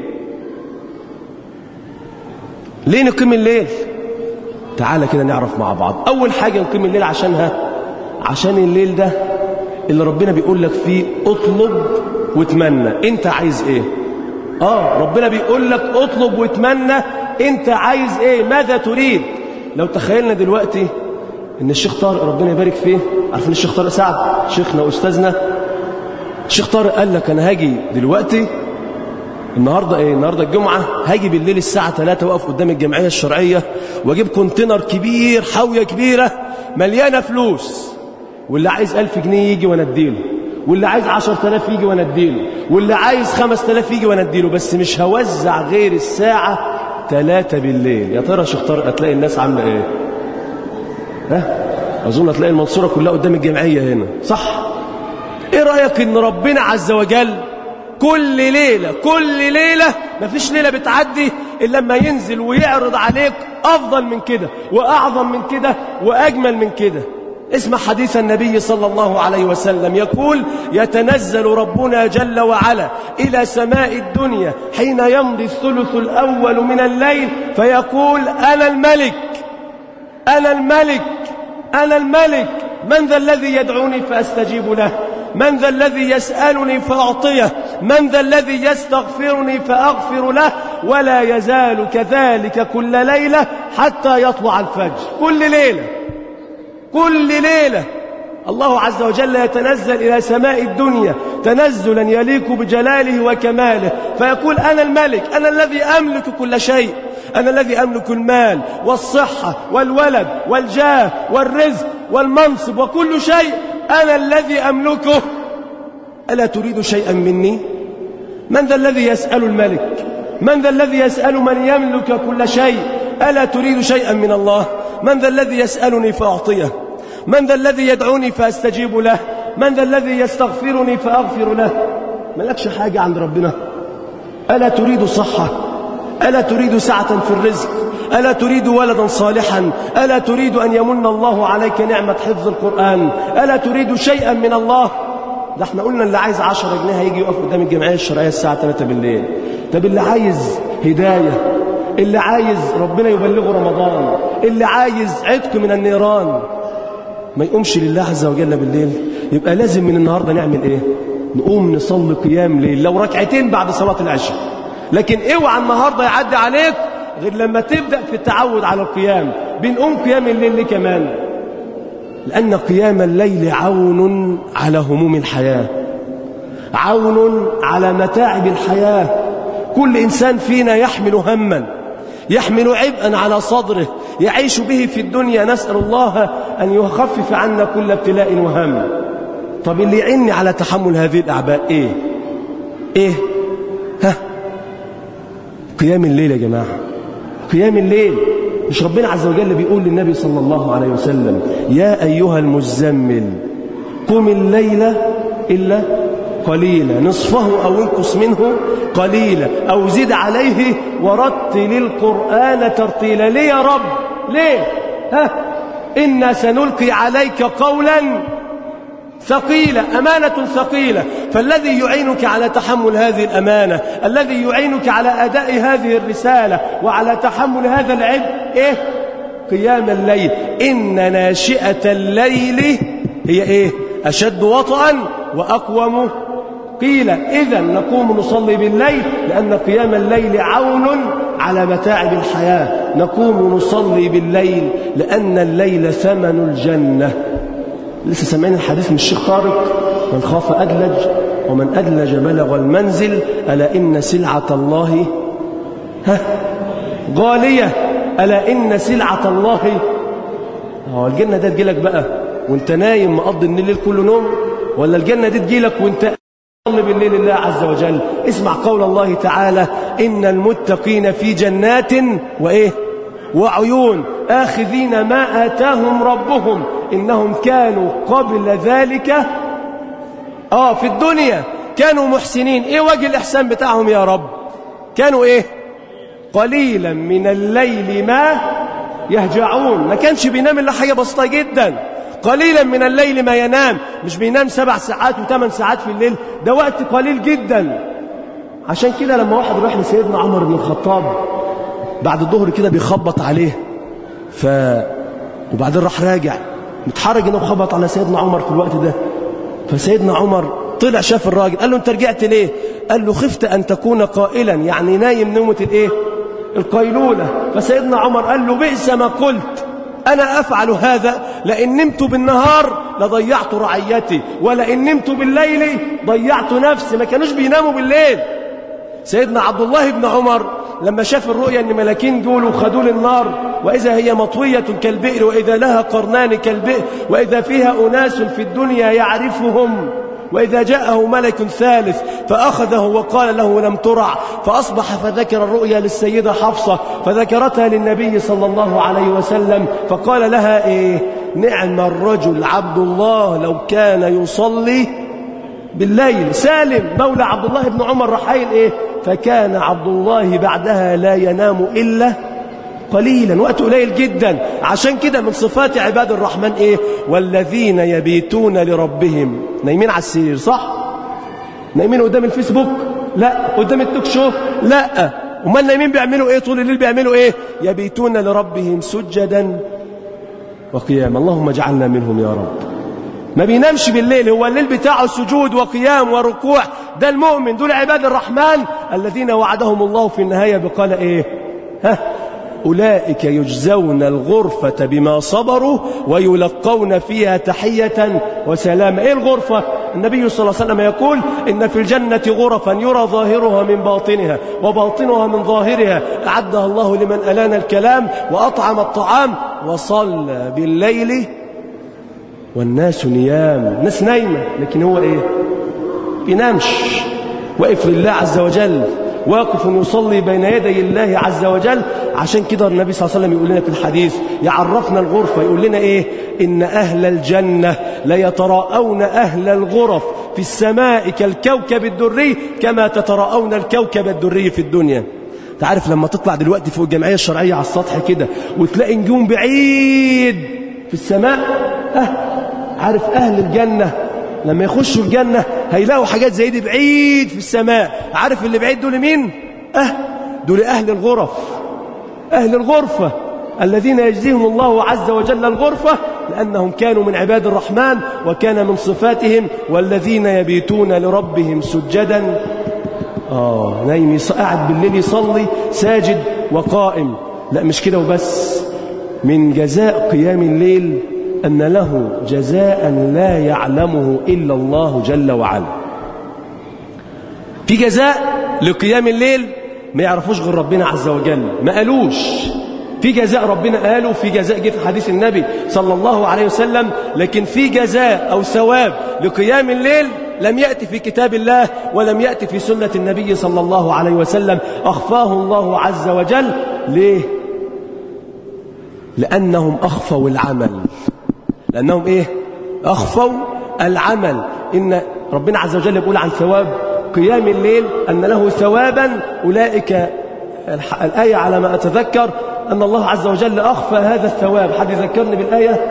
ليه نقيم الليل؟ تعالى كده نعرف مع بعض. أول حاجة نقيم الليل عشانها، عشان الليل ده اللي ربنا بيقول لك فيه اطلب واتمنى. انت عايز ايه؟ ربنا بيقول لك اطلب واتمنى، انت عايز ايه؟ ماذا تريد؟ لو تخيلنا دلوقتي ان الشيخ طارق ربنا يبارك فيه، عارفين الشيخ طارق سعد شيخنا واستاذنا، الشيخ طارق قال لك انا هاجي دلوقتي النهارده النهارده الجمعه، هاجي بالليل الساعه 3 واقف قدام الجمعيه الشرعيه واجيب كونتينر كبير، حاويه كبيره مليانه فلوس، واللي عايز 1000 جنيه يجي وانا اديله، واللي عايز 10000 يجي وانا اديله، واللي عايز 5000 يجي وانا اديله، بس مش هوزع غير الساعه 3 بالليل. يا ترى شيخ طارق هتلاقي الناس عامله ايه؟ اظن هتلاقي المنصوره كلها قدام الجمعيه هنا، صح؟ ايه رايك ان ربنا عز وجل كل ليله مفيش ليله بتعدي الا لما ينزل ويعرض عليك افضل من كده واعظم من كده واجمل من كده؟ اسمع حديث النبي صلى الله عليه وسلم يقول: يتنزل ربنا جل وعلا إلى سماء الدنيا حين يمضي الثلث الأول من الليل فيقول: أنا الملك أنا الملك أنا الملك، من ذا الذي يدعوني فأستجيب له؟ من ذا الذي يسألني فأعطيه؟ من ذا الذي يستغفرني فأغفر له؟ ولا يزال كذلك كل ليلة حتى يطلع الفجر. كل ليلة الله عز وجل يتنزل إلى سماء الدنيا تنزلا يليق بجلاله وكماله فيقول: أنا الملك، أنا الذي أملك كل شيء، أنا الذي أملك المال والصحة والولد والجاه والرزق والمنصب وكل شيء أنا الذي أملكه، ألا تريد شيئا مني؟ من ذا الذي يسأل الملك؟ من ذا الذي يسأل من يملك كل شيء؟ ألا تريد شيئا من الله؟ من ذا الذي يسألني فأعطيه؟ من ذا الذي يدعوني فأستجيب له؟ من ذا الذي يستغفرني فأغفر له؟ ملكش حاجة عند ربنا؟ ألا تريد صحة؟ ألا تريد سعة في الرزق؟ ألا تريد ولدا صالحا؟ ألا تريد أن يمن الله عليك نعمة حفظ القرآن؟ ألا تريد شيئا من الله؟ ده احنا قلنا اللي عايز 10 جنيه هيجي يقف قدام الجمعية الشرعية الساعة 3 بالليل. طب اللي عايز هداية، اللي عايز ربنا يبلغه رمضان، اللي عايز عتق من النيران، ما يقومش لله عز وجل بالليل؟ يبقى لازم من النهاردة نعمل ايه؟ نقوم نصلي قيام ليل، لو ركعتين بعد صلاة العشاء. لكن اوعى النهاردة يعدي عليك غير لما تبدأ في التعود على القيام. بنقوم قيام الليل ليه كمان؟ لأن قيام الليل عون على هموم الحياة، عون على متاعب الحياة. كل إنسان فينا يحمل هما، يحمل عبئا على صدره يعيش به في الدنيا، نسأل الله أن يخفف عنا كل ابتلاء وهم. طب اللي يعني على تحمل هذه الأعباء إيه؟ قيام الليل يا جماعة، قيام الليل. مش ربنا عز وجل بيقول للنبي صلى الله عليه وسلم: يا أيها المزمل قم الليل إلا قليلا نصفه أو انقص منه قليلا أو زد عليه ورتل القرآن ترتيلا. ليه يا رب؟ ليه؟ إنا سنلقي عليك قولا ثقيلة، أمانة ثقيلة. فالذي يعينك على تحمل هذه الأمانة، الذي يعينك على أداء هذه الرسالة وعلى تحمل هذا العبء قيام الليل. إن ناشئة الليل هي أشد وطئا وأقوم قيل. إذا نقوم نصلي بالليل لأن قيام الليل عون على متاعب الحياة. نقوم نصلي بالليل لأن الليل ثمن الجنة. لسه سمعين الحديث من الشيخ طارق: من خاف أدلج ومن أدلج بلغ المنزل، ألا إن سلعة الله غالية، ألا إن سلعة الله. الجنة دي تجيلك بقى وانت نايم مقضي الليل كله نوم، ولا الجنة دي تجيلك وانت صلي بالليل الله عز وجل؟ اسمع قول الله تعالى: إن المتقين في جنات وعيون آخذين ما آتاهم ربهم إنهم كانوا قبل ذلك في الدنيا كانوا محسنين. إيه وجه الإحسان بتاعهم يا رب؟ كانوا قليلا من الليل ما يهجعون. ما كانش بينام إلا حاجة بسيطة جدا، قليلا من الليل ما ينام. مش بينام 7 ساعات و8 ساعات في الليل، ده وقت قليل جدا. عشان كده لما واحد راح لسيدنا عمر بن الخطاب بعد الظهر كده بيخبط عليه، وبعدين راح راجع متحرج انه خبط على سيدنا عمر في الوقت ده. فسيدنا عمر طلع شاف الراجل، قال له انت رجعت ليه؟ قال له خفت ان تكون قائلا، يعني نايم نومة الايه؟ القيلولة. فسيدنا عمر قال له بئس ما قلت، انا افعل هذا، لان نمت بالنهار لضيعت رعيتي، ولئن نمت بالليل ضيعت نفسي. ما كانوش بيناموا بالليل. سيدنا عبد الله بن عمر لما شاف الرؤيا ان ملاكين دول وخدوا للنار، واذا هي مطوية كالبئر، واذا لها قرنان كالبئر، واذا فيها اناس في الدنيا يعرفهم، واذا جاءه ملك ثالث فاخذه وقال له لم ترع، فاصبح فذكر الرؤيا للسيدة حفصة، فذكرتها للنبي صلى الله عليه وسلم، فقال لها ايه؟ نعم الرجل عبد الله لو كان يصلي بالليل. سالم مولى عبد الله بن عمر رحيل ايه؟ فكان عبد الله بعدها لا ينام إلا قليلا، وقت قليل جدا. عشان كده من صفات عباد الرحمن ايه؟ والذين يبيتون لربهم. نايمين على السرير صح؟ نايمين قدام الفيسبوك؟ لا. قدام التوك شو؟ لا. امال نايمين بيعملوا ايه طول الليل؟ بيعملوا ايه؟ يبيتون لربهم سجدا وقياما. اللهم اجعلنا منهم يا رب. ما بينامش بالليل، هو الليل بتاعه سجود وقيام وركوع. ده المؤمن، دول عباد الرحمن الذين وعدهم الله في النهاية بقال ايه؟ أولئك يجزون الغرفة بما صبروا ويلقون فيها تحية وسلام. ايه الغرفة؟ النبي صلى الله عليه وسلم يقول إن في الجنة غرفا يرى ظاهرها من باطنها وباطنها من ظاهرها، أعدها الله لمن ألان الكلام وأطعم الطعام وصلى بالليل والناس نيام. الناس نايمة، لكن هو ايه؟ بينامش، واقف لله عز وجل، واقف يصلي بين يدي الله عز وجل. عشان كده النبي صلى الله عليه وسلم يقول لنا في الحديث، يعرفنا الغرفة، يقول لنا ايه؟ إن أهل الجنة ليتراءون أهل الغرف في السماء كالكوكب الدري كما تتراءون الكوكب الدري في الدنيا. تعرف لما تطلع دلوقتي فوق الجمعية الشرعية على السطح كده وتلاقي نجوم بعيد في السماء، عارف أهل الجنة لما يخشوا الجنة هيلاقوا حاجات زي دي بعيد في السماء. عارف اللي بعيد دول مين؟ دول أهل الغرف، أهل الغرفة الذين يجزيهم الله عز وجل الغرفة لأنهم كانوا من عباد الرحمن، وكان من صفاتهم والذين يبيتون لربهم سجدا. نايم قاعد بالليل يصلي ساجد وقائم. لا مش كده وبس، من جزاء قيام الليل أن له جزاء لا يعلمه إلا الله جل وعلا. في جزاء لقيام الليل ما يعرفوش غير ربنا عز وجل، ما قالوش. في جزاء ربنا قاله، في جزاء جه في حديث النبي صلى الله عليه وسلم، لكن في جزاء أو ثواب لقيام الليل لم يأتي في كتاب الله ولم يأتي في سنة النبي صلى الله عليه وسلم، أخفاه الله عز وجل. ليه؟ لأنهم أخفوا العمل. لأنهم إيه؟ أخفوا العمل. إن ربنا عز وجل يقول عن ثواب قيام الليل أن له ثوابا أولئك، الآية على ما أتذكر أن الله عز وجل أخفى هذا الثواب. حد يذكرني بالآية؟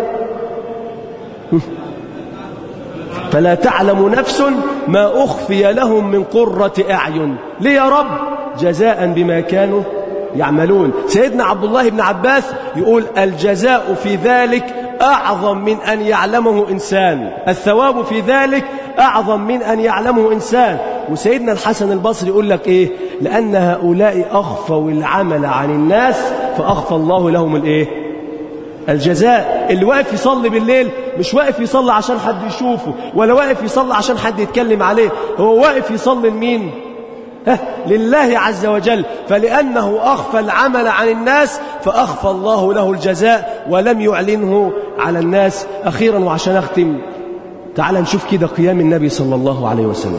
فلا تعلم نفس ما أخفي لهم من قرة أعين. ليه يا رب؟ جزاء بما كانوا يعملون. سيدنا عبد الله بن عباس يقول الجزاء في ذلك أعظم من أن يعلمه إنسان، الثواب في ذلك أعظم من أن يعلمه إنسان. وسيدنا الحسن البصري يقول لك إيه؟ لأن هؤلاء أخفوا العمل عن الناس فأخفى الله لهم الإيه؟ الجزاء. اللي واقف يصلي بالليل مش واقف يصلي عشان حد يشوفه، ولا واقف يصلي عشان حد يتكلم عليه، هو واقف يصلي لمين؟ لله عز وجل. فلأنه أخفى العمل عن الناس فأخفى الله له الجزاء ولم يعلنه على الناس. أخيرا وعشان أختم، تعال نشوف كده قيام النبي صلى الله عليه وسلم.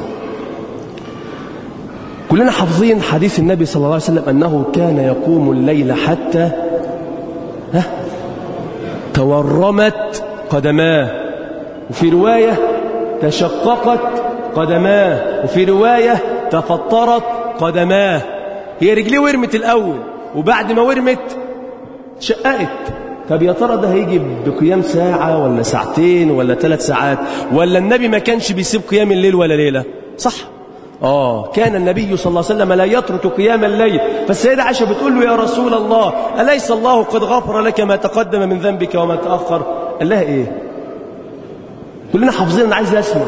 كلنا حافظين حديث النبي صلى الله عليه وسلم أنه كان يقوم الليل حتى تورمت قدماه، وفي رواية تشققت قدماه، وفي رواية تفطرت قدماه. هي رجليه ورمت الأول، وبعد ما ورمت شققت. طب يا ترى ده هيجي بقيام ساعة ولا ساعتين ولا 3 ساعات؟ ولا النبي ما كانش بيسيب قيام الليل ولا ليلة؟ صح؟ كان النبي صلى الله عليه وسلم لا يترك قيام الليل. فالسيدة عائشة بتقول له: يا رسول الله، أليس الله قد غفر لك ما تقدم من ذنبك وما تأخر؟ قال لها إيه؟ كلنا حافظين، أنا عايز أسمع.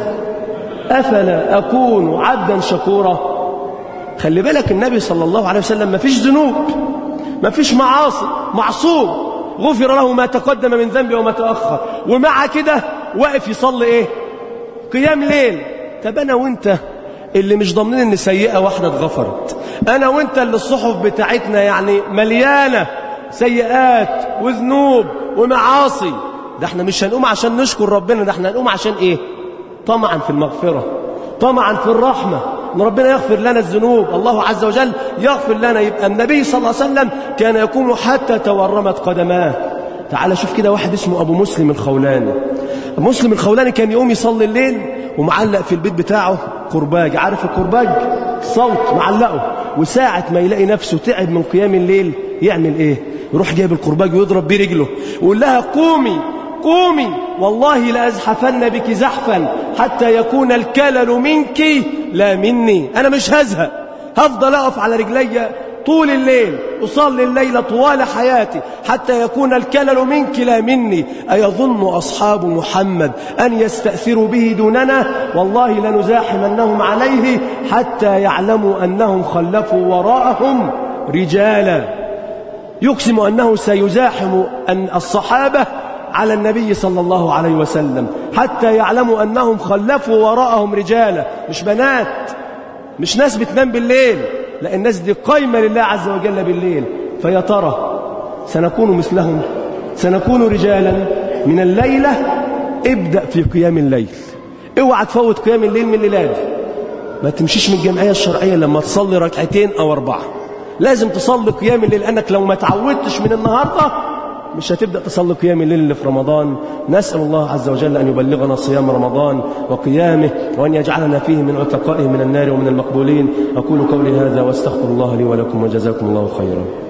أفلا أكون عبدا شكورا؟ خلي بالك النبي صلى الله عليه وسلم ما فيش ذنوب، ما فيش معاصي، معصوم، غفر له ما تقدم من ذنبه وما تأخر، ومع كده واقف يصلي إيه؟ قيام ليل. طب أنا وإنت اللي مش ضامنين ان سيئة واحدة اتغفرت، انا وانت اللي الصحف بتاعتنا يعني مليانة سيئات وذنوب ومعاصي، ده احنا مش هنقوم عشان نشكر ربنا، ده احنا هنقوم عشان ايه؟ طمعا في المغفرة، طمعا في الرحمة، ان ربنا يغفر لنا الذنوب، الله عز وجل يغفر لنا. يبقى النبي صلى الله عليه وسلم كان يقوم حتى تورمت قدماه. تعال شوف كده واحد اسمه ابو مسلم الخولاني. مسلم الخولاني كان يقوم يصلي الليل ومعلق في البيت بتاعه قرباج، عارف القرباج؟ صوت معلقه، وساعة ما يلاقي نفسه تعب من قيام الليل يعمل ايه؟ يروح جايب القرباج ويضرب بيه رجله ويقول لها: قومي قومي والله لأزحفن بك زحفا حتى يكون الكلل منك لا مني. أنا مش هزهق، هفضل أقف على رجلي طول الليل، أصلي الليل طوال حياتي حتى يكون الكلل منك لا مني. أيظن أصحاب محمد أن يستأثروا به دوننا؟ والله لنزاحمنهم عليه حتى يعلموا أنهم خلفوا وراءهم رجالا. يقسم أنه سيزاحم أن الصحابة على النبي صلى الله عليه وسلم حتى يعلموا أنهم خلفوا وراءهم رجالا، مش بنات، مش ناس بتنام بالليل، لا، الناس دي قايمة لله عز وجل بالليل. فيا ترى سنكون مثلهم؟ سنكون رجالا؟ من الليلة ابدأ في قيام الليل، اوعى تفوت قيام الليل من الليلة. ما تمشيش من الجمعية الشرعية لما تصلي 2 أو 4، لازم تصلي قيام الليل، لأنك لو ما تعودتش من النهاردة مش هتبدأ تصلي قيام الليل اللي في رمضان. نسأل الله عز وجل أن يبلغنا صيام رمضان وقيامه، وأن يجعلنا فيه من عتقائه من النار ومن المقبولين. أقول قولي هذا واستغفر الله لي ولكم، وجزاكم الله خيرا.